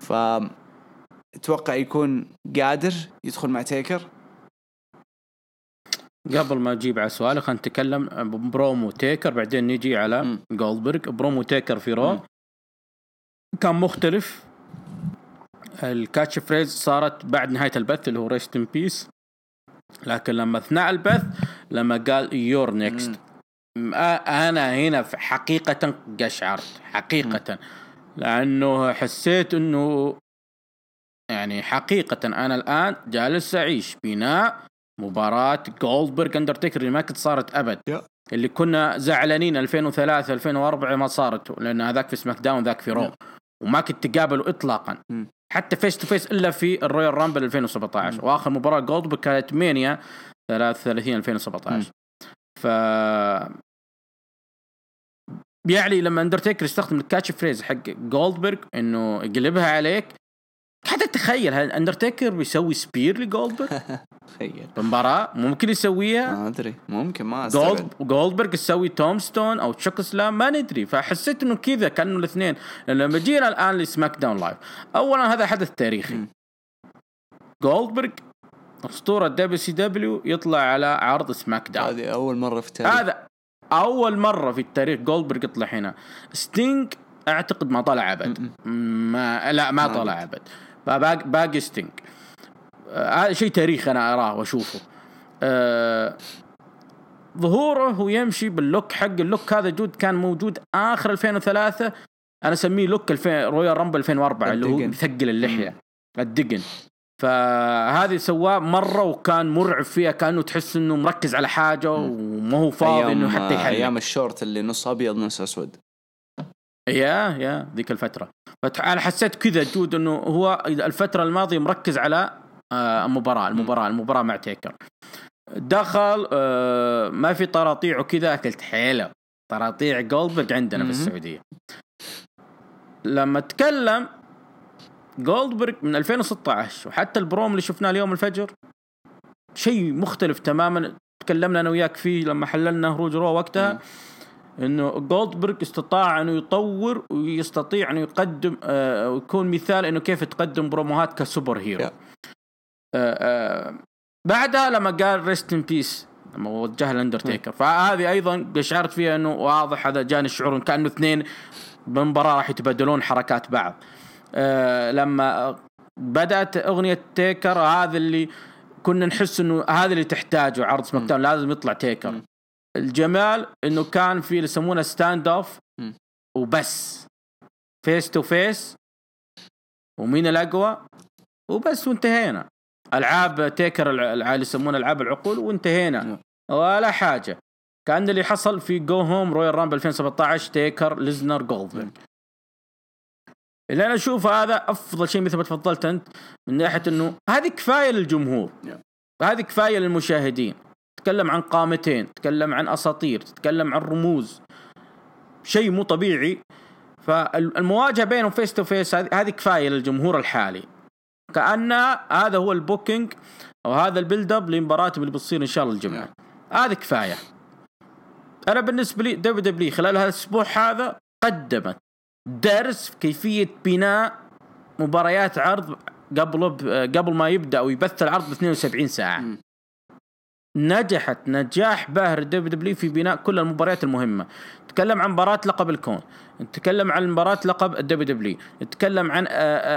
فتوقع يكون قادر يدخل مع تيكر. قبل ما اجيب على سؤالك خلينا نتكلم برومو تيكر، بعدين نيجي على جولدبرغ. برومو تيكر في رو كان مختلف. الكاتش فريز صارت بعد نهاية البث اللي هو ريست ان بيس، لكن لما اثناء البث لما قال يور نيكست، انا هنا في حقيقة قشعرت حقيقة، لانه حسيت انه يعني حقيقة انا الان جالس اعيش بناء مباراة جولدبرغ أندرتيكر اللي ما كنت صارت أبد. اللي كنا زعلانين 2003 2004 ما صارت، لأن هذاك في سماك داون ذاك في رو، وما كنت تقابلوا إطلاقا حتى فيس تو فيس إلا في الرويال رامبل 2017. وآخر مباراة جولدبرغ كانت مانيا 33 2017. ف يعني لما أندرتيكر يستخدم الكاتش فريز حق جولدبرغ إنه يقلبها عليك، حتى تخيل هل أندرتيكر بيسوي سبير لجولدبرغ؟ تخيل مباراة ممكن يسويها، ما أدري، ممكن ما أستبعد. جولدبرغ يسوي تومستون أو تشوك سلام، ما ندري. فحسيت إنه كذا كانوا الاثنين. لما جينا الآن لسماك داون لايف، أولا هذا حدث تاريخي. جولدبرغ أسطورة WCW يطلع على عرض سماك داون. هذه أول مرة في التاريخ. هذا أول مرة في التاريخ جولدبرغ يطلع هنا. ستينج أعتقد ما طلع أبد. ما طلع أبد. فباقي ستينج. هذا شيء تاريخ أنا أراه وأشوفه. ظهوره ويمشي باللوك حق اللوك هذا كان موجود آخر 2003 انا اسميه لوك رويال رامبل 2004 اللي هو مثقل اللحيه الدقن. فهذه سواه مرة وكان مرعب فيها، كأنه تحس إنه مركز على حاجة وما هو فاضي إنه حتى يحل. أيام الشورت اللي نص أبيض نص أسود. يا ذيك الفترة. فأنا حسيت كذا جود إنه هو الفترة الماضية مركز على المباراة مع تيكر. دخل ما في طراطيع وكذا، أكلت حيلة طراطيع جولدبرغ عندنا في السعودية. لما تكلم جولدبرغ من 2016 وحتى البروم اللي شفناه اليوم الفجر شيء مختلف تماما. تكلمنا أنا وياك فيه لما حللنا هروج رو وقتها، إنه جولدبرغ استطاع إنه يطور ويستطيع إنه يقدم ويكون مثال إنه كيف تقدم بروموهات كسوبر هيرو. بعدها لما قال ريست إن بيس لما وجه الأندرتيكر، فهذه أيضا شعرت فيها إنه واضح هذا جاني الشعور كأنه اثنين بمباراة راح يتبادلون حركات بعض. لما بدأت أغنية تيكر هذا اللي كنا نحس إنه هذا اللي تحتاجه عرض سماك داون، لازم يطلع تيكر. الجمال إنه كان في اللي يسمونه ستاند أوف وبس، فيس تو فيس ومين الأقوى وبس وانتهينا. ألعاب تيكر اللي يسمونه ألعاب العقول وانتهينا ولا حاجة. كان اللي حصل في جو هوم رويال رامبل 2017 تيكر ليزنر جولدبرغ. اللي أنا أشوف هذا أفضل شيء مثل ما تفضلت أنت من ناحية إنه هذه كفاية للجمهور، هذه كفاية للمشاهدين. تتكلم عن قامتين، تتكلم عن أساطير، تتكلم عن رموز، شيء مو طبيعي. فالمواجهة بينهم فيس تو فيس هذه كفاية للجمهور الحالي، كأن هذا هو البوكينج أو هذا البيلد أب لمباراتهم اللي بتصير إن شاء الله الجمعة. هذه كفاية. أنا بالنسبة لي دبليو خلال هذا الأسبوع هذا قدمت درس في كيفية بناء مباريات عرض قبل ما يبدأ ويبث العرض ب 72 ساعة. نجحت نجاح باهر دبليو في بناء كل المباريات المهمة. نتكلم عن مباراة لقب الكون، نتكلم عن مباراة لقب دبليو، نتكلم عن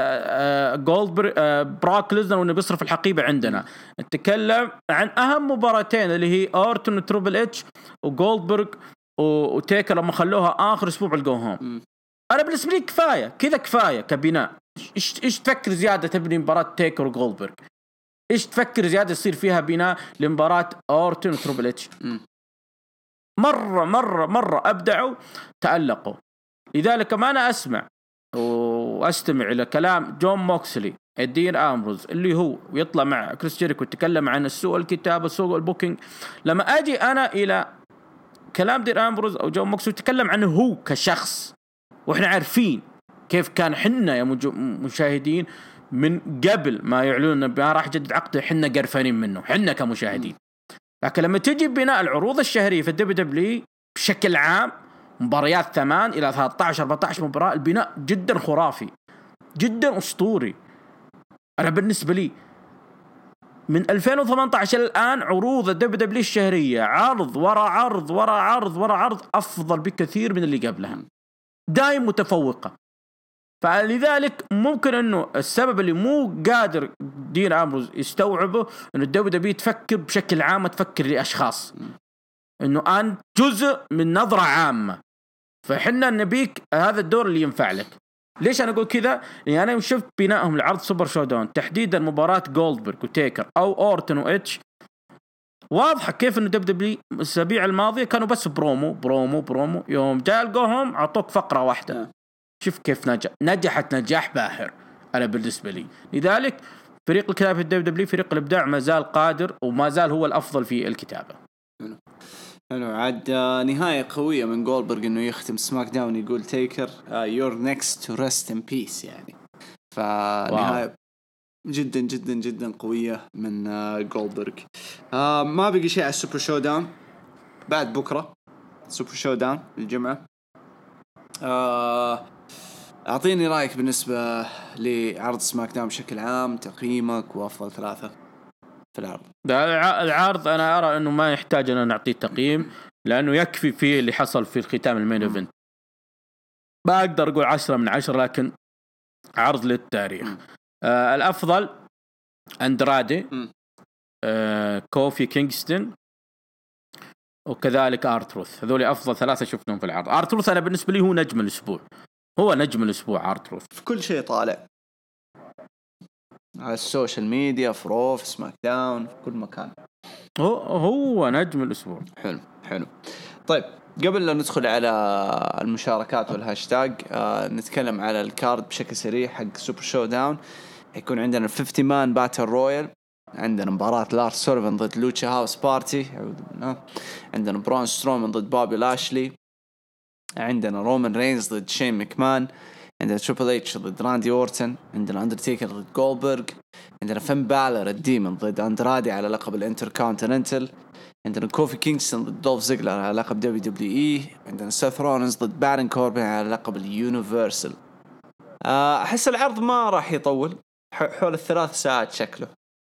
براك ليزنر وانه بيصرف الحقيبة عندنا، نتكلم عن أهم مباراتين اللي هي أورتون وتروبل إتش وجولدبرغ وتيكر لما خلوها آخر أسبوع الجو هوم. أنا بالنسبة لي كفاية كذا، كفاية كبناء. إيش تفكر زيادة تبني مباراة تيكر وجولدبرغ؟ إيش تفكر زيادة يصير فيها بناء لمباراة أورتون وتروبل إتش؟ مرة أبدعوا، تألقوا. لذلك ما أنا أسمع وأستمع إلى كلام جون موكسلي الدين أمبروز اللي هو يطلع مع كريس جيريكو ويتكلم عن السوق الكتابة سوق البوكينج، لما أجي أنا إلى كلام دين أمبروز أو جون موكسلي يتكلم عنه هو كشخص، وإحنا عارفين كيف كان حنا يا مشاهدين من قبل ما يعلنون أنه راح يجدد عقده حنا قرفانين منه حنا كمشاهدين. لكن لما تجي بناء العروض الشهرية في الدبليو بشكل عام مباريات 8 إلى 13-14 مباراة، البناء جدا خرافي جدا أسطوري. أنا بالنسبة لي من 2018 الآن عروض الدبليو الشهرية عرض ورا عرض ورا عرض ورا عرض أفضل بكثير من اللي قبلها، دايم متفوقة. فلذلك ممكن انه السبب اللي مو قادر دين أمبروز يستوعبه انه الدبليو تفكر بشكل عام، تفكر لاشخاص، انه انت جزء من نظرة عامة، فحنا نبيك هذا الدور اللي ينفع لك. ليش انا اقول كذا؟ يعني انا شفت بنائهم لعرض سوبر شوداون تحديدا مباراة جولدبرغ وتيكر او اورتون وإتش، واضحة كيف انه دبليو الاسابيع الماضية كانوا بس برومو يوم جاء الجوهم عطوك فقرة واحدة. شوف كيف نجحت نجاح باهر. أنا بالنسبة لي لذلك فريق الكتابة في الدبليو فريق الإبداع ما زال قادر وما زال هو الأفضل في الكتابة. عاد نهاية قوية من جولدبرغ إنه يختم سماك داون يقول تيكر you're next to rest in peace، يعني فنهاية جدا جدا جدا قوية من جولدبرغ. ما بقي شيء على السوبر شو داون بعد بكرة، سوبر شو داون الجمعة. أعطيني رأيك بالنسبة لعرض سماك داون بشكل عام، تقييمك وأفضل 3 في العرض. العرض أنا أرى أنه ما يحتاج أن نعطيه تقييم لأنه يكفي فيه اللي حصل في الختام المين إيفنت. ما أقدر أقول 10 من 10 لكن عرض للتاريخ. الأفضل أندرادي، كوفي كينغستون وكذلك آرتروث. هذول أفضل 3 شفناهم في العرض. آرتروث أنا بالنسبة لي هو نجم الأسبوع هو نجم الأسبوع ارتروث في كل شيء طالع على السوشيال ميديا، في رو، في سماك داون، في كل مكان. هو نجم الأسبوع. حلو. طيب قبل لا ندخل على المشاركات والهاشتاج، نتكلم على الكارد بشكل سريع حق سوبر شو داون. يكون عندنا 50 مان باتل رويال. عندنا مباراة لارس سوليفان ضد لوتشا هاوس بارتي. عندنا برون سترومان ضد بوبي لاشلي. عندنا رومان رينز ضد شين مكمان. عندنا تريبل اتش ضد راندي اورتن. عندنا اندرتيكر ضد جولبرغ. عندنا فين بالر الديمون ضد اندرادي على لقب الانتركونتيننتال. عندنا كوفي كينغستون ضد دولف زيجلر على لقب WWE. عندنا سيث رولينز ضد بارن كوربين على لقب اليونيفرسال. احس العرض ما راح يطول، حول 3 ساعات شكله.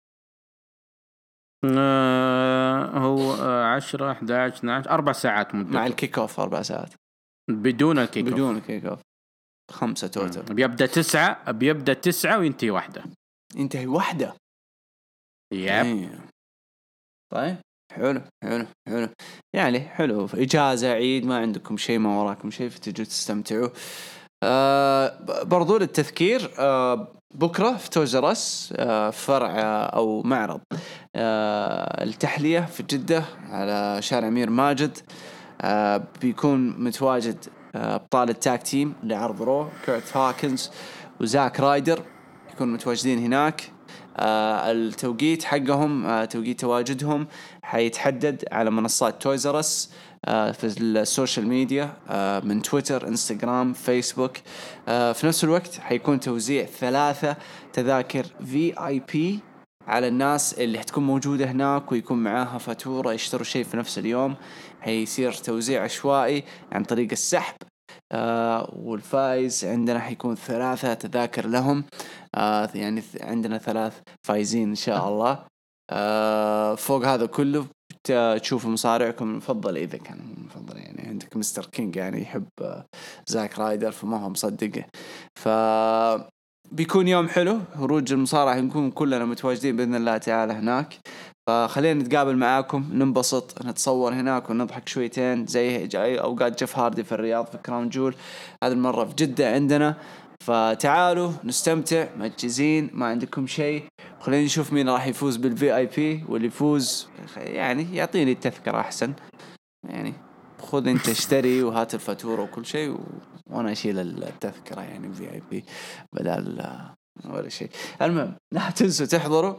هو 10 11 12 4 ساعات مدته مع الكيك اوف 4 ساعات بدون الكيك اوف. بدون الكيك اوف 5 توتال. بيبدأ 9 وينتهي 1. ينتهي 1. ياب. طيب حلو يعني حلو. إجازة عيد ما عندكم شيء، ما وراكم شيء، فتجوا تستمتعوا. برضو للتذكير، بكرة في توزرس فرع أو معرض التحلية في جدة على شارع أمير ماجد. بيكون متواجد أبطال التاك تيم لعرض رو، كيرت هاكنز وزاك رايدر يكون متواجدين هناك. التوقيت حقهم، توقيت تواجدهم حيتحدد على منصات تويزرس في السوشيال ميديا، من تويتر، انستغرام، فيسبوك. في نفس الوقت حيكون توزيع 3 تذاكر VIP على الناس اللي حتكون موجودة هناك ويكون معاها فاتورة يشتروا شيء في نفس اليوم. حيصير توزيع عشوائي عن طريق السحب. والفائز عندنا حيكون 3 تذاكر لهم. يعني عندنا 3 فايزين إن شاء الله. فوق هذا كله تشوفوا مصارعكم المفضل إذا كان مفضل. يعني عندك مستر كينج يعني يحب زاك رايدر فما هو مصدقه. بيكون يوم حلو، هروج المصارعة نكون كلنا متواجدين بإذن الله تعالى هناك. فخلينا نتقابل معاكم، ننبسط، نتصور هناك ونضحك شويتين زي أوقات جيف هاردي في الرياض في كراون جول. هذه المرة في جدة عندنا. فتعالوا نستمتع مجزين، ما عندكم شيء. خلينا نشوف مين راح يفوز بالVIP، واللي يفوز يعني يعطيني التذكرة أحسن. يعني خذ انت اشتري وهات الفاتورة وكل شيء وانا اشيل التذكرة يعني VIP بدل ولا شيء. المهم لا تنسوا تحضروا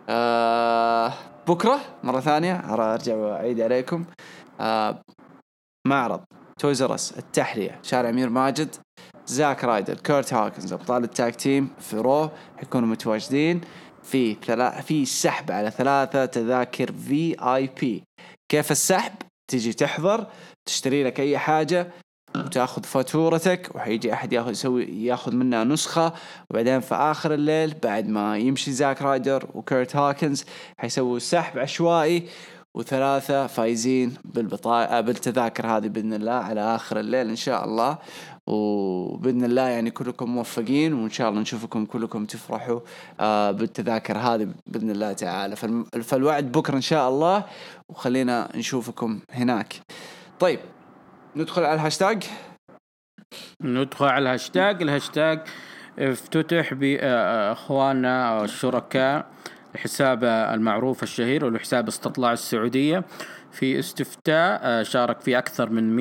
بكرة مرة ثانية. ارجع واعيد عليكم معرض تويزرس التحلية شارع أمير ماجد. زاك رايدر، كيرت هاكنز أبطال التاك تيم في رو يكونوا متواجدين في سحب على 3 تذاكر VIP. كيف السحب؟ تيجي تحضر، تشتري لك أي حاجة وتأخذ فاتورتك، وحيجي أحد يأخذ منها نسخة. وبعدين في آخر الليل بعد ما يمشي زاك رايدر وكيرت هاكنز حيسووا سحب عشوائي، و3 فايزين بالتذاكر هذه بإذن الله على آخر الليل إن شاء الله. وبإذن الله يعني كلكم موفقين، وإن شاء الله نشوفكم كلكم تفرحوا بالتذاكر هذه بإذن الله تعالى. فالوعد بكرة إن شاء الله، وخلينا نشوفكم هناك. طيب ندخل على الهاشتاج. الهاشتاج افتتح بأخواننا الشركاء الحساب المعروف الشهير والحساب استطلاع السعودية في استفتاء شارك فيه أكثر من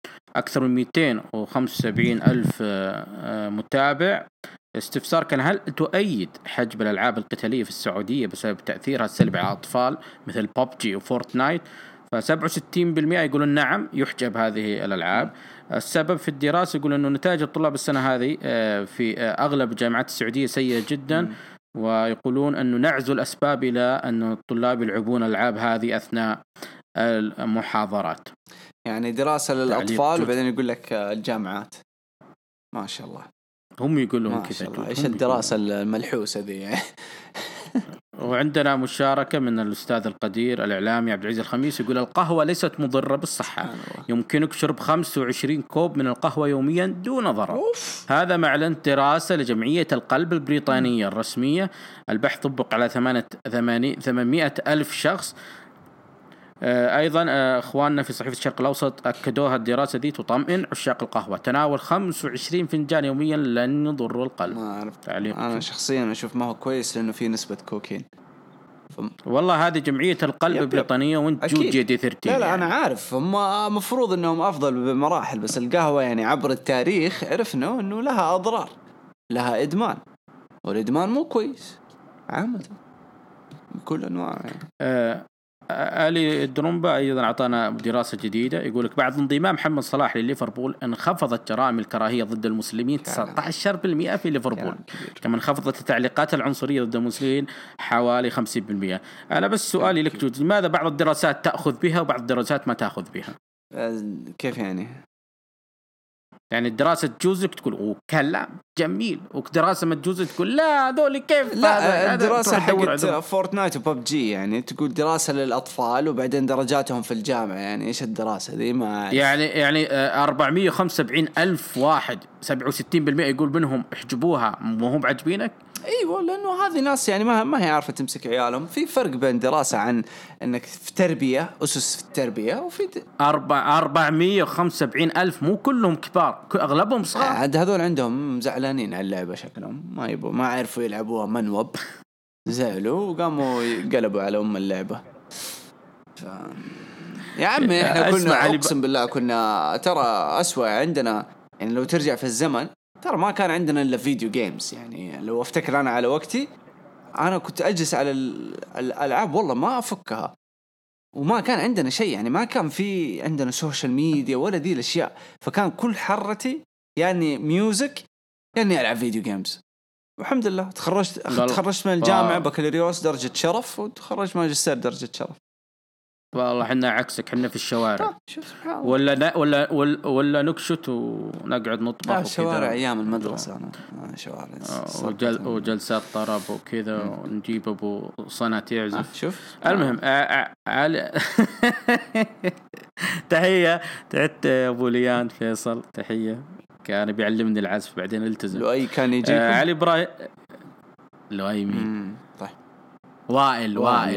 275 ألف متابع. استفسار كان: هل تؤيد حجب الألعاب القتالية في السعودية بسبب تأثيرها السلبي على الأطفال مثل ببجي وفورتنايت؟ ف67% يقولون نعم يحجب هذه الألعاب. السبب في الدراسة يقول أنه نتائج الطلاب السنة هذه في أغلب الجامعات السعودية سيئة جدا، ويقولون أنه نعزو الأسباب إلى أن الطلاب يلعبون الألعاب هذه أثناء المحاضرات. يعني دراسة للأطفال وبعدين يقول لك الجامعات. ما شاء الله، هم يقولون كذا. إيش الدراسة الملحوسة ذي يعني. وعندنا مشاركة من الأستاذ القدير الإعلامي عبد العزيز الخميس يقول: القهوة ليست مضرة بالصحة، يمكنك شرب 25 كوب من القهوة يوميا دون ضرر. هذا معلن دراسة لجمعية القلب البريطانية الرسمية. البحث طبق على 800 ألف شخص أيضا إخواننا في صحيفة الشرق الأوسط أكدوها الدراسة دي تطمئن عشاق القهوة، تناول 25 فنجان يوميا لن يضر القلب. ما أعرف، تعليق. أنا شخصيا أشوف ما هو كويس لأنه فيه نسبة كوكين. والله هذه جمعية القلب البريطانية وانت جود جدي 13. لا يعني. أنا عارف هم مفروض أنهم أفضل بمراحل، بس القهوة يعني عبر التاريخ عرفنا أنه لها أضرار، لها إدمان، والإدمان مو كويس عامة بكل أنواع يعني. آلي الدرومبا أيضا أعطانا دراسة جديدة، يقولك بعد انضمام محمد صلاح لليفربول انخفضت جرائم الكراهية ضد المسلمين 19% في ليفربول، كما انخفضت التعليقات العنصرية ضد المسلمين حوالي 50%. أنا بس سؤالي لك جود، لماذا بعض الدراسات تأخذ بها وبعض الدراسات ما تأخذ بها؟ كيف يعني؟ يعني الدراسة تجوز لك تقول كلام جميل، ودراسة ما تجوز تقول لا هذول كيف. لا الدراسة حقت فورتنايت وباب جي يعني تقول دراسة للأطفال وبعدين درجاتهم في الجامعة، يعني إيش الدراسة ذي؟ ما يعني 475 ألف واحد 67% يقول منهم احجبوها وهم عاجبينك. ايوه لانه هذه ناس يعني ما هي عارفه تمسك عيالهم. في فرق بين دراسه عن انك في تربيه، اسس في التربيه، وفي 475 ألف مو كلهم كبار، اغلبهم صغار. عاد هذول عندهم زعلانين على اللعبه شكلهم، ما عرفوا يلعبوها منوب، زعلوا وقاموا يقلبوا على اللعبه. يا عمي احنا كنا اقسم بالله كنا ترى اسوأ عندنا يعني. لو ترجع في الزمن ترى ما كان عندنا إلا فيديو جيمز. يعني لو أفتكر أنا على وقتي أنا كنت أجلس على الألعاب والله ما أفكها، وما كان عندنا شيء يعني، ما كان في عندنا سوشيال ميديا ولا دي الأشياء. فكان كل حرتي يعني ميوزك يعني ألعب فيديو جيمز. والحمد لله تخرجت من الجامعة بكالوريوس درجة شرف، وتخرجت ماجستير درجة شرف. والله حنا عكسك، حنا في الشوارع ولا نكشت ونقعد نطبخ الشوارع ايام المدرسه. انا شوارع وجلسات طرب وكذا، ونجيب ابو صنات يعزف. شوف المهم تحيه ابو ليان فيصل، تحيه كان بيعلمني العزف بعدين التزم. لؤي كان يجيكم علي ابراهيم لؤي مين؟ طيب وائل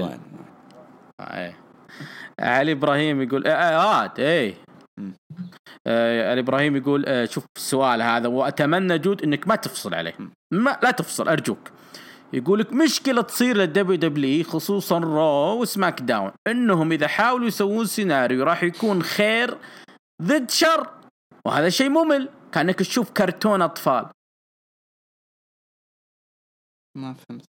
علي إبراهيم يقول علي إبراهيم يقول شوف السؤال هذا، وأتمنى جود إنك ما تفصل عليه، لا تفصل أرجوك. يقولك مشكلة تصير للدبليو دبليو خصوصا رو وسماك داون إنهم إذا حاولوا يسوون سيناريو راح يكون خير ضد شر، وهذا شيء ممل كأنك تشوف كرتون أطفال. ما فهمت.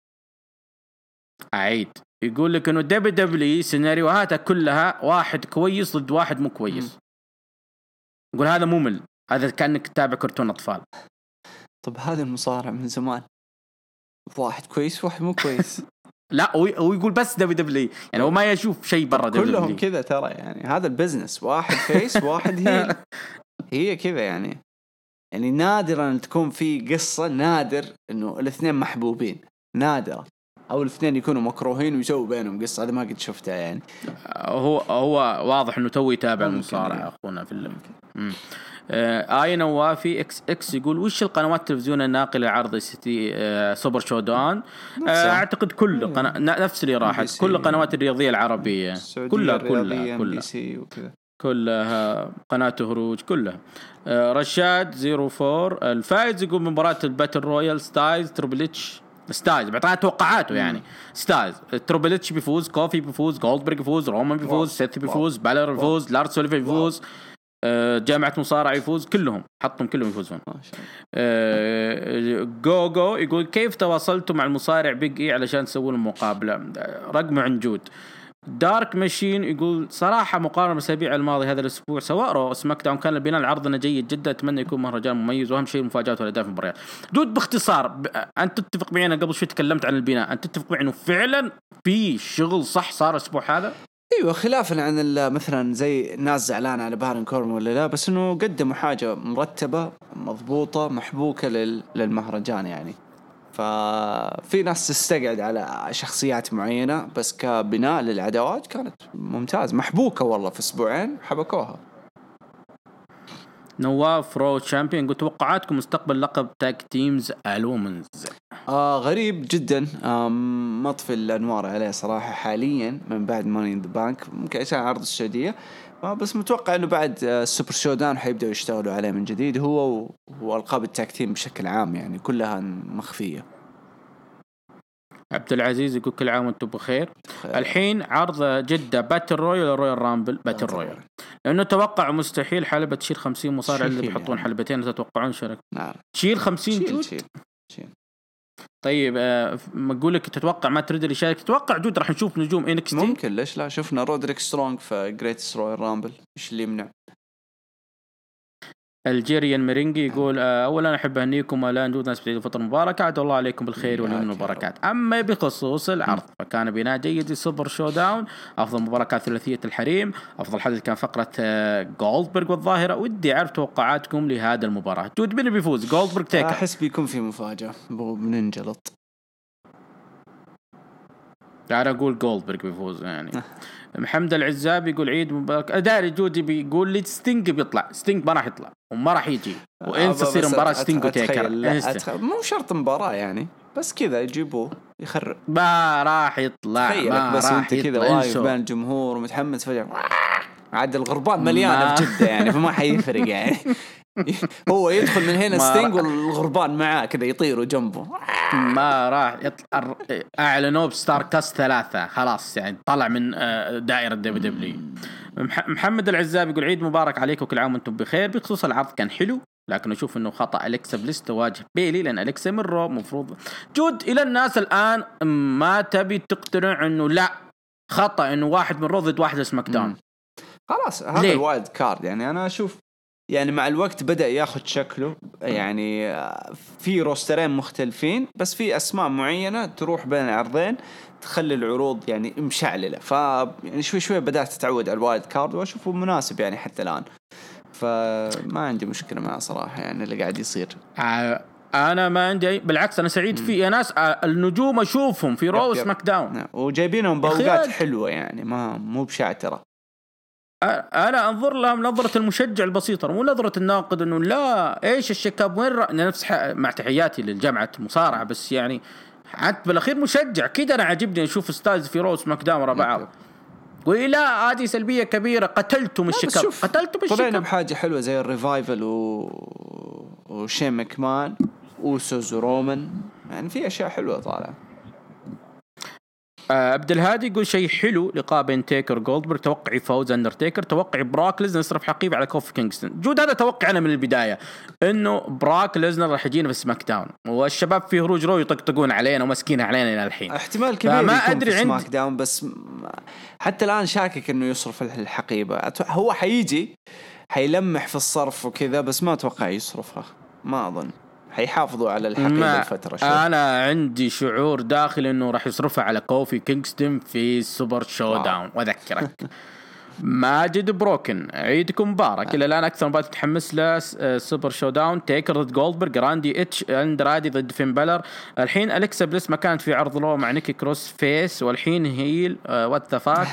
أعيد، يقول لك إنه دبليو سيناريوهاتها كلها واحد كويس ضد واحد مو كويس. يقول هذا ممل، هذا كأنك تتابع كرتون أطفال. طب هذا المصارع من زمان واحد كويس واحد مو كويس. لا هو يقول بس دبليو يعني هو ما يشوف شيء برا دبليو. كلهم كذا ترى يعني، هذا البزنس، واحد فيس واحد هيل. هي كذا يعني نادرا تكون في قصة، نادر إنه الاثنين محبوبين، نادرة، أو الاثنين يكونوا مكروهين ويسووا بينهم قصة. هذا ما قد شفتها يعني. هو واضح إنه توي يتابع المصارعة أخونا في اللم. آي نوافي اكس يقول وش القنوات التلفزيون الناقلة عرض سيتي سوبر شو دون؟ أعتقد كل نفس اللي راحت، كل القنوات الرياضية العربية كلها قناة هروج كلها. رشاد 04 الفائز يقول مباراة الباتل رويال ستايز تربليتش بيعطينا توقعاته يعني. ستايز تروبليتش بيفوز، كوفي بيفوز، جولدبرغ بيفوز، رومان بيفوز، سيث بيفوز، بالر بيفوز، لارس سوليفان بيفوز، جامعة مصارعة يفوز، كلهم حطهم كلهم يفوزون. جو يقول كيف تواصلتوا مع المصارع بيج اي علشان تسوون المقابلة؟ رقم عنجود. دارك ماشين يقول صراحة مقارنة بالأسابيع الماضية هذا الأسبوع سواء رو سماك داون كان البناء العرضنا جيد جدا، أتمنى يكون مهرجان مميز، وأهم شيء المفاجآت والأداء في المباريات. دود باختصار أنت تتفق معي، أنا قبل شوي تكلمت عن البناء، أنت تتفق معي إنه فعلا في شغل صح صار الأسبوع هذا؟ ايوه خلافا عن مثلا زي ناس زعلانه على بارن كورن ولا لا، بس انه قدموا حاجه مرتبه مضبوطه محبوكه للمهرجان يعني. ففي ناس تستقعد على شخصيات معينه، بس كبناء للعداوات كانت ممتاز محبوكه والله، في اسبوعين حبكوها. نواف رو تشامبيون قلت توقعاتكم مستقبل لقب تاج تيمز الومنز؟ غريب جدا. مطفي الانوار عليه صراحه حاليا من بعد ماني ان ذا بانك، ممكن عشان عرض السعوديه. بس متوقع انه بعد السوبر شو داون حيبداوا يشتغلوا عليه من جديد، هو والقاب التاكتيم بشكل عام يعني كلها مخفيه. عبد العزيز يقول كل عام وانتم بخير. الحين عرض جدة باتل رويال رويال رامبل باتل رويال، لأنه توقع مستحيل حلبة تشيل 50 مصارع اللي بيحطون يعني حلبتين تتوقعون شركة تشيل 50 جود؟ شيل. طيب ما أقول لك تتوقع ما تريد اللي شارك، تتوقع جود راح نشوف نجوم NXT؟ ممكن، ليش لا؟ شفنا رودريك سترونج في جريتس رويال رامبل، إيش اللي يمنع؟ الجيريان ميرينجي يقول اولا احب اهنيكم ولا نجود ناس بعيد الفطر المباركه، عاد الله عليكم بالخير واليمن والبركات. اما بخصوص العرض فكان بناء جيد، سوبر شو داون افضل مباراه ثلاثيه الحريم، افضل حدث كان فقره جولدبرغ والظاهره. ودي اعرف توقعاتكم لهذا المباراه. جود من بيفوز جولدبرغ تيكر؟ احس بيكون في مفاجاه بننجلط. تعال اقول جولدبرغ بيفوز يعني. محمد العزاب يقول عيد مبارك. اداري جودي بيقول لي ستينج بيطلع، ستينج ما راح يطلع وما راح يجي، وانسى تصير مباراه ستينج وتيكر. مو شرط مباراه يعني، بس كذا يجيبوه يخرب، ما راح يطلع. ما بس انت كذا واقف بين الجمهور ومتحمس فجاه عاد الغربان مليانه في جده يعني، فما حيفرق يعني. هو يدخل من هنا ستينج والغربان معاه كذا يطيروا جنبه. ما راح يطلع. اعلنوا بستار كاست 3 خلاص يعني طلع من دائره دبليو. محمد العزاب يقول عيد مبارك عليكم وكل عام وانتم بخير. بخصوص العرض كان حلو، لكن اشوف انه خطا اليكسا بليس تواجه بيلي، لان اليكسا من رو مفروض جود الى الناس الان ما تبي تقتنع انه لا خطا انه واحد من رو ضد واحد سماك داون. خلاص هذا الوايلد كارد يعني. انا اشوف يعني مع الوقت بدأ ياخد شكله يعني، في روسترين مختلفين بس في أسماء معينة تروح بين العرضين تخلي العروض يعني مشعللة، يعني شوي شوي بدأت تتعود على الوايلد كارد وأشوفه مناسب يعني حتى الآن، فما عندي مشكلة معه صراحة يعني اللي قاعد يصير. أنا ما عندي بالعكس أنا سعيد فيه يا ناس. النجوم أشوفهم في رو سماك داون وجايبينهم بأوقات حلوة يعني، مو بشعترة. أنا أنظر لهم نظرة المشجع البسيطة مو نظرة الناقد إنه لا إيش الشكاب وين نفس مع تحياتي للجامعة مصارعة، بس يعني حتى بالأخير مشجع كده. أنا عجبني أشوف ستايلز في روس ماك داون ورا بعض. ولا هذه سلبية كبيرة، قتلتم الشكاب، قتلتم الشكاب. طلعنا بحاجة حلوة زي الريفايفل وشين مكمان وسوز ورومان، يعني في أشياء حلوة طالعة. عبد الهادي يقول شيء حلو لقاء بين تيكر جولدبرغ، توقعي فوز اندرتيكر، توقعي براك ليزنر يصرف حقيبة على كوفي كينغستون. جود هذا توقع أنا من البداية إنه براك ليزنر راح يجينا في سماك داون، والشباب في هروج رو يطقطقون علينا ومسكين علينا إلى الحين. احتمال كبير يكون أدري في سماك داون، بس حتى الآن شاكك إنه يصرف الحقيبة. هو حيجي حيلمح في الصرف وكذا، بس ما أتوقع يصرفها، ما أظن حيحافظوا على الحقيبة الفترة شوي. أنا عندي شعور داخلي إنه راح يصرفها على كوفي كينغستون في سوبر شو داون. وأذكرك ماجد بروكن عيدكم مبارك. إلى الآن أكثر مباراة متحمس له سوبر شو داون، تيكر ضد جولدبرغ، راندي اتش اندرادي ضد فين بلر، الحين أليكسا بليس ما كانت في عرض رو مع نيكي كروس فيس، والحين هيل وات ذا فاك.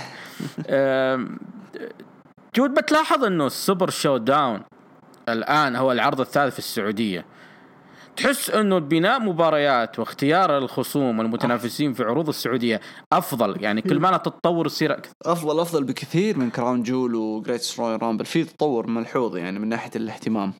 جود بتلاحظ إنه السوبر شو داون الآن هو العرض الثالث في السعودية. تحس انه بناء مباريات واختيار الخصوم والمتنافسين في عروض السعوديه افضل يعني، كل ما تتطور تصير افضل بكثير من كراون جول وجريتس رويال رامبل. في تطور ملحوظ يعني من ناحيه الاهتمام.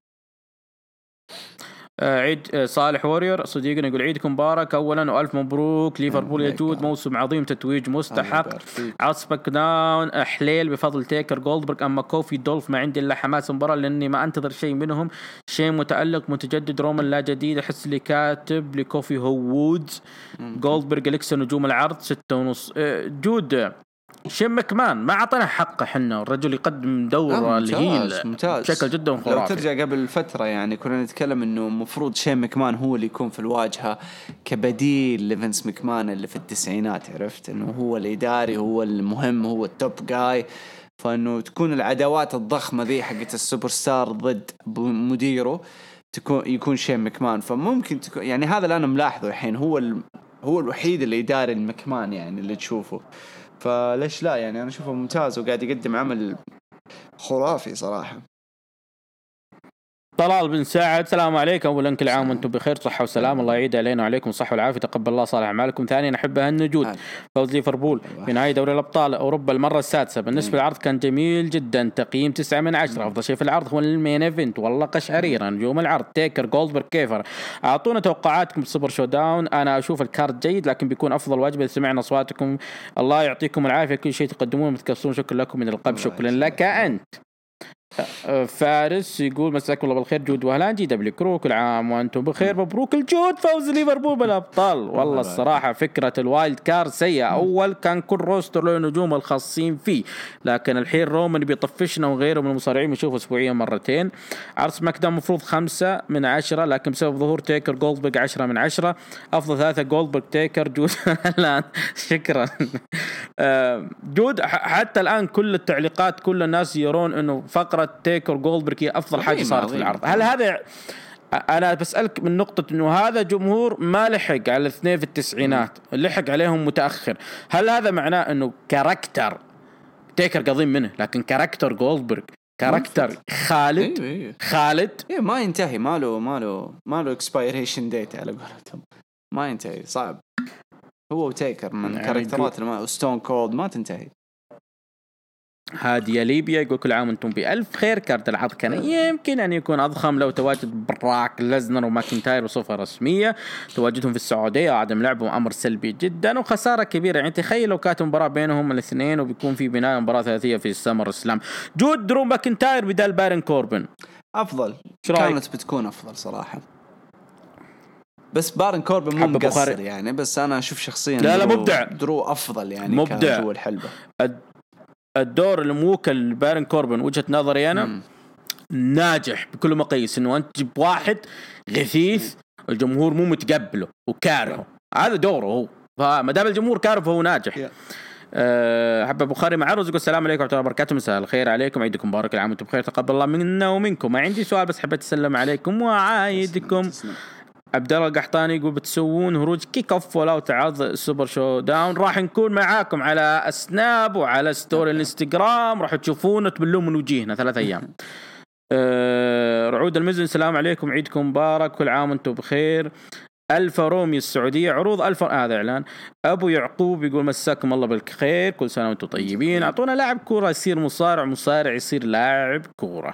عيد صالح وورير صديقنا يقول عيدكم مبارك اولا والف مبروك ليفربول يا جود، موسم عظيم تتويج مستحق. عصبك داون حليل بفضل تيكر جولدبرغ. اما كوفي دولف ما عندي الا حماس مباراه لاني ما انتظر شيء منهم، شيء متالق متجدد. رومان لا جديد، احس لي كاتب لكوفي هو وودز. جولدبرغ اليكسا نجوم العرض 6.5. جود شين مكمان ما عطنا حقه، حنا الرجل يقدم دورة اللي هي بشكل جدا خرافي. لو ترجع قبل فترة يعني كنا نتكلم انه مفروض شين مكمان هو اللي يكون في الواجهة كبديل لفينس مكمان اللي في التسعينات، عرفت انه هو الاداري، هو المهم، هو التوب جاي، فانه تكون العداوات الضخمة ذي حقت السوبر ستار ضد مديره يكون شين مكمان. فممكن تكون يعني هذا اللي انا ملاحظه الحين، هو الوحيد اللي يداري المكمان يعني اللي تشوفه، فليش لا يعني. أنا أشوفه ممتاز وقاعد يقدم عمل خرافي صراحة. طلال بن سعد السلام عليكم. أولا كل عام وأنتم بخير صحة وسلام، الله يعيد علينا وعليكم الصحة والعافية، تقبل الله صالح أعمالكم. ثانيا أحبها النجود فوز ليفربول في نهاية دوري الأبطال أوروبا المرة السادسة. بالنسبة للعرض كان جميل جدا، تقييم 9 من 10. أفضل شيء في العرض هو المين إيفنت، والله قشعريرة. نجوم العرض تيكر، جولدبرغ، كيفر. أعطونا توقعاتكم بسوبر شو داون. أنا أشوف الكارد جيد لكن بيكون أفضل واجب إذا سمعنا أصواتكم. الله يعطيكم العافية، كل شيء تقدمون متكسرون. شكرا لكم من القلب. شكرا لك أنت. فارس يقول مساكم الله بالخير جود وهلان جي دبليو كرو، كل عام وانتم بخير. مبروك الجود، فوز ليفربول بالابطال. والله الصراحه فكره الوايلد كارد سيئه. اول كان كل روستر له نجوم الخاصين فيه، لكن الحين رومان بيطفشنا وغيره من المصارعين بنشوف اسبوعيا مرتين. عرض سماك داون مفروض 5 من 10، لكن بسبب ظهور تيكر جولدبرغ 10 من 10. افضل 3 جولدبرغ تيكر جود الان. شكرا جود. حتى الان كل التعليقات كل الناس يرون انه فقره تيكر جولدبرغ هي افضل حاجه صارت في العرض. هل هذا، انا بسالك من نقطه انه هذا جمهور ما لحق على الاثنين في التسعينات، لحق عليهم متاخر، هل هذا معناه انه كاركتر تيكر قضيم منه، لكن كاركتر جولدبرغ كاركتر خالد خالد ما ينتهي، ما له اكسبايريشن ديت على قولتهم، ما ينتهي، صعب. هو وتيكر من يعني كاركترات ستون كولد ما تنتهي. هادي ليبيا يقول كل عام وانتم بألف خير. كارت العرض كان يمكن أن يكون أضخم لو تواجد براك ليزنر وماكنتاير بصفة رسمية. تواجدهم في السعودية وعدم لعبهم أمر سلبي جدا وخسارة كبيرة. يعني تخيل لو كانت مباراة بينهم الاثنين وبيكون في بناء مباراة ثلاثية في السمر إسلام. جود درو ماكنتاير بدال بارن كوربن أفضل، كانت بتكون أفضل صراحة. بس بارن كوربن مو مقصر يعني، بس أنا أشوف شخصيا لا مبدع. درو أفضل يعني، مبدع كان جوا الحلبة. الدور الموكل بارن كوربن وجهة نظري أنا ناجح بكل مقاييس. إنه أنت تجيب واحد غثيث الجمهور مو متقبله وكارهه، هذا دوره هو، فما دام الجمهور كاره فهو ناجح. حب بخاري معرض يقول السلام عليكم ورحمة الله وبركاته. مساء الخير عليكم، عيدكم مبارك، العام وانتم بخير، تقبل الله منا ومنكم. ما عندي سؤال بس حبيت أسلم عليكم وعايدكم. عبد الله القحطاني يقول بتسوون هروج كيك اوف ولا تعرض سوبر شو داون؟ راح نكون معاكم على سناب وعلى ستوري الانستغرام، راح تشوفون تبلون من وجيهنا 3 أيام. رعود المزن السلام عليكم، عيدكم مبارك، كل عام وانتم بخير. ألفا رومي السعودية عروض ألفا، هذا إعلان. أبو يعقوب يقول مساكم الله بالخير، كل سنة وانتم طيبين. أعطونا لاعب كورة يصير مصارع، مصارع يصير لاعب كورة.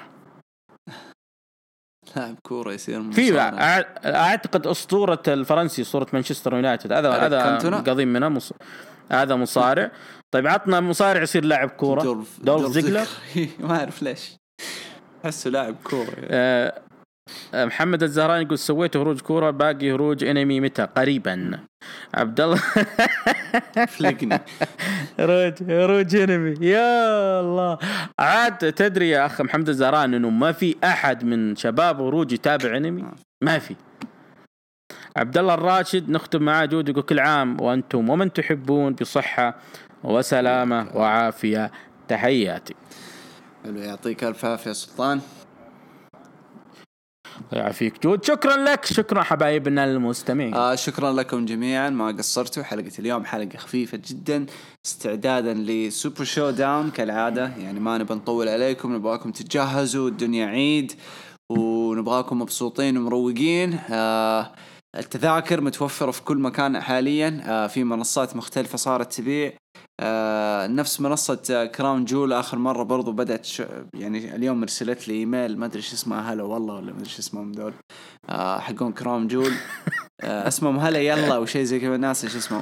لاعب كورة يصير في أعتقد أسطورة الفرنسي، أسطورة مانشستر يونايتد، هذا قضيم منه هذا مصارع. طيب عطنا مصارع يصير لاعب كورة. دولف زيجلر. ما أعرف ليش أحسه لاعب كورة. محمد الزهراني يقول سويت هروج كورة، باقي هروج انمي متى؟ قريبا. عبد الله فلقني هروج انمي يا الله. عاد تدري يا اخ محمد الزهراني انه ما في احد من شباب هروج يتابع انمي، ما في. عبد الله الراشد نختم معاه جود يقول كل عام وانتم ومن تحبون بصحة وسلامة وعافية، تحياتي. يعطيك الف عافية سلطان. يعافيك جود، شكرا لك، شكرا حبايبنا المستمعين. شكرا لكم جميعا، ما قصرتوا. حلقة اليوم حلقة خفيفة جدا استعدادا لسوبر شو داون كالعادة، يعني ما نبغى نطول عليكم، نبغاكم تتجهزوا، الدنيا عيد ونبغاكم مبسوطين ومروقين. التذاكر متوفرة في كل مكان حاليا، في منصات مختلفة صارت تبيع، نفس منصة كراون جول آخر مرة برضو بدأت يعني اليوم مرسلت لي إيميل، ما أدري إيش اسمها، هلا والله ولا ما أدري إيش اسمهم دول، حقون كراون جول، اسمهم هلا يلا وشيء زي كذا، الناس إيش اسمهم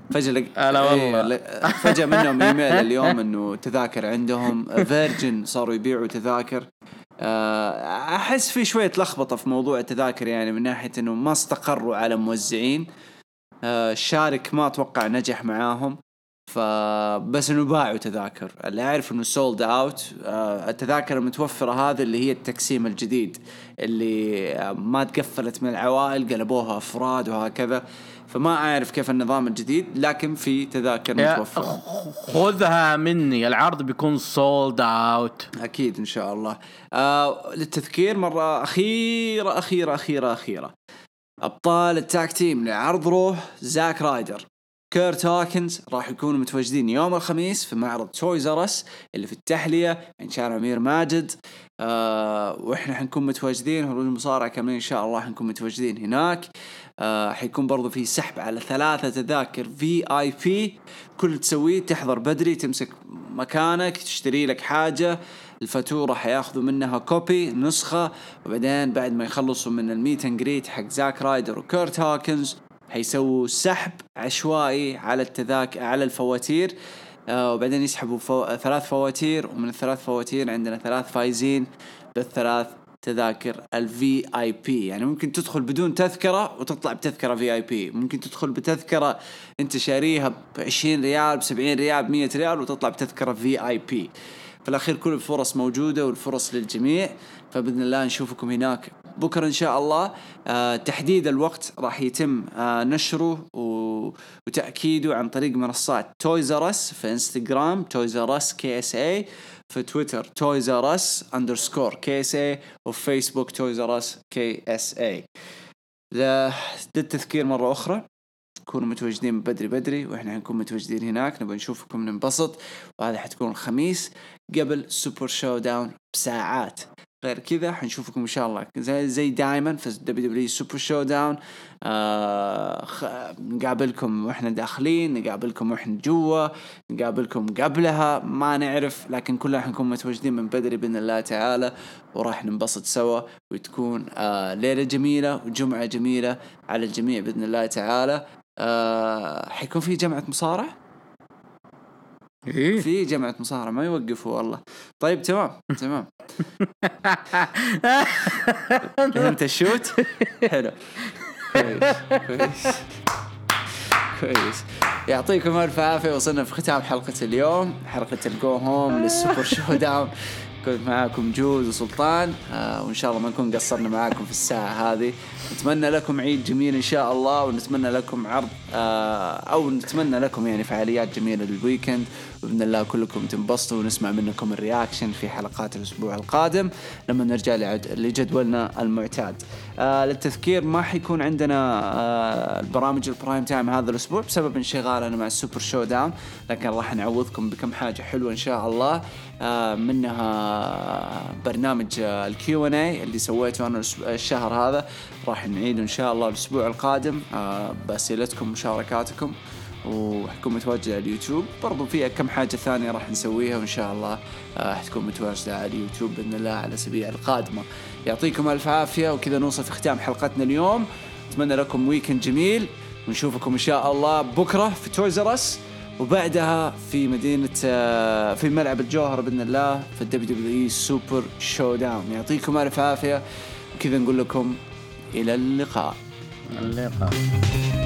فجأة فجأة منهم إيميل اليوم إنه تذاكر عندهم. فيرجن صاروا يبيعوا تذاكر. أحس في شوية لخبطة في موضوع التذاكر، يعني من ناحية إنه ما استقروا على موزعين. الشارك ما أتوقع نجح معاهم، فبس إنه باعوا تذاكر. اللي أعرف إنه سولد أوت. التذاكر المتوفرة هذه اللي هي التقسيم الجديد اللي ما تقفلت من العوائل، قلبوها أفراد وهكذا، فما أعرف كيف النظام الجديد، لكن في تذاكر متوفرة. خذها مني، العرض بيكون سولد أوت أكيد إن شاء الله. للتذكير مرة أخيرة، أبطال التاك تيم لعرض روح زاك رايدر كيرت هاكنز راح يكونوا متواجدين يوم الخميس في معرض تويز آر أس اللي في التحلية عند شارع أمير ماجد. واحنا حنكون متواجدين، هروج المصارعة كمان ان شاء الله حنكون متواجدين هناك. حيكون برضو في سحب على 3 تذاكر VIP. كل تسويه تحضر بدري، تمسك مكانك، تشتري لك حاجة، الفاتورة حياخذوا منها كوبي نسخة، وبعدين بعد ما يخلصوا من الميت اند جريت حق زاك رايدر وكيرت هاكنز حيسووا سحب عشوائي على التذاكر على الفواتير. وبعدين يسحبوا 3 فواتير، ومن ال3 فواتير عندنا 3 فايزين بال3 تذاكر VIP. يعني ممكن تدخل بدون تذكرة وتطلع بتذكرة VIP، ممكن تدخل بتذكرة انت شاريها ب20 ريال ب70 ريال ب100 ريال وتطلع بتذكرة VIP. في الأخير كل الفرص موجودة والفرص للجميع، فبإذن الله نشوفكم هناك بكرة إن شاء الله. تحديد الوقت راح يتم نشره وتأكيده عن طريق منصات تويز آر أس في انستغرام تويز آر أس KSA، في تويتر تويز آر أس _KSA، وفي فيسبوك تويز آر أس KSA. للتذكير مرة أخرى كونوا متواجدين بدري وإحنا هنكون متواجدين هناك، نبغى نشوفكم ننبسط. وهذا حتكون الخميس قبل سوبر شو داون بساعات. غير كذا حنشوفكم إن شاء الله زي دائما في WWE سوبر شو داون. نقابلكم وإحنا داخلين، نقابلكم وإحنا جوا، نقابلكم قبلها ما نعرف، لكن كلنا حنكون متواجدين من بدري بإذن الله تعالى، وراح ننبسط سوا، وتكون ليلة جميلة وجمعة جميلة على الجميع بإذن الله تعالى. حيكون في جمعة مصارعة، في جمعة مصارعة ما يوقفوا والله. طيب تمام فهمت الشوت حلو. كويس. يعطيكم الف عافية. وصلنا في ختام حلقة اليوم، حلقة الجو هوم للسوبر شو داون. كنت معاكم جود وسلطان، وإن شاء الله ما نكون قصرنا معاكم في الساعة هذه. نتمنى لكم عيد جميل إن شاء الله، ونتمنى لكم عرض أو نتمنى لكم يعني فعاليات جميلة للويكند، وبإذن الله كلكم تنبسطوا ونسمع منكم الرياكشن في حلقات الأسبوع القادم لما نرجع لجدولنا المعتاد. للتذكير ما حيكون عندنا البرامج البرايم تايم هذا الأسبوع بسبب انشغالنا مع السوبر شو داون، لكن راح نعوضكم بكم حاجة حلوة إن شاء الله. منها برنامج الQ&A اللي سويته أنا الشهر هذا، راح نعيد إن شاء الله الأسبوع القادم بأسئلتكم ومشاركاتكم، وحكون متواجدة على اليوتيوب. برضو فيها كم حاجة ثانية راح نسويها، وإن شاء الله حتكون متواجدة على اليوتيوب بإذن الله على الأسابيع القادمة. يعطيكم ألف عافية، وكذا نوصل في ختام حلقتنا اليوم. أتمنى لكم ويكند جميل، ونشوفكم إن شاء الله بكرة في تويز آر أس، وبعدها في مدينة في ملعب الجوهر بإذن الله في WWE سوبر شو داون. يعطيكم ألف عافية، وكذا نقول لكم إلى اللقاء.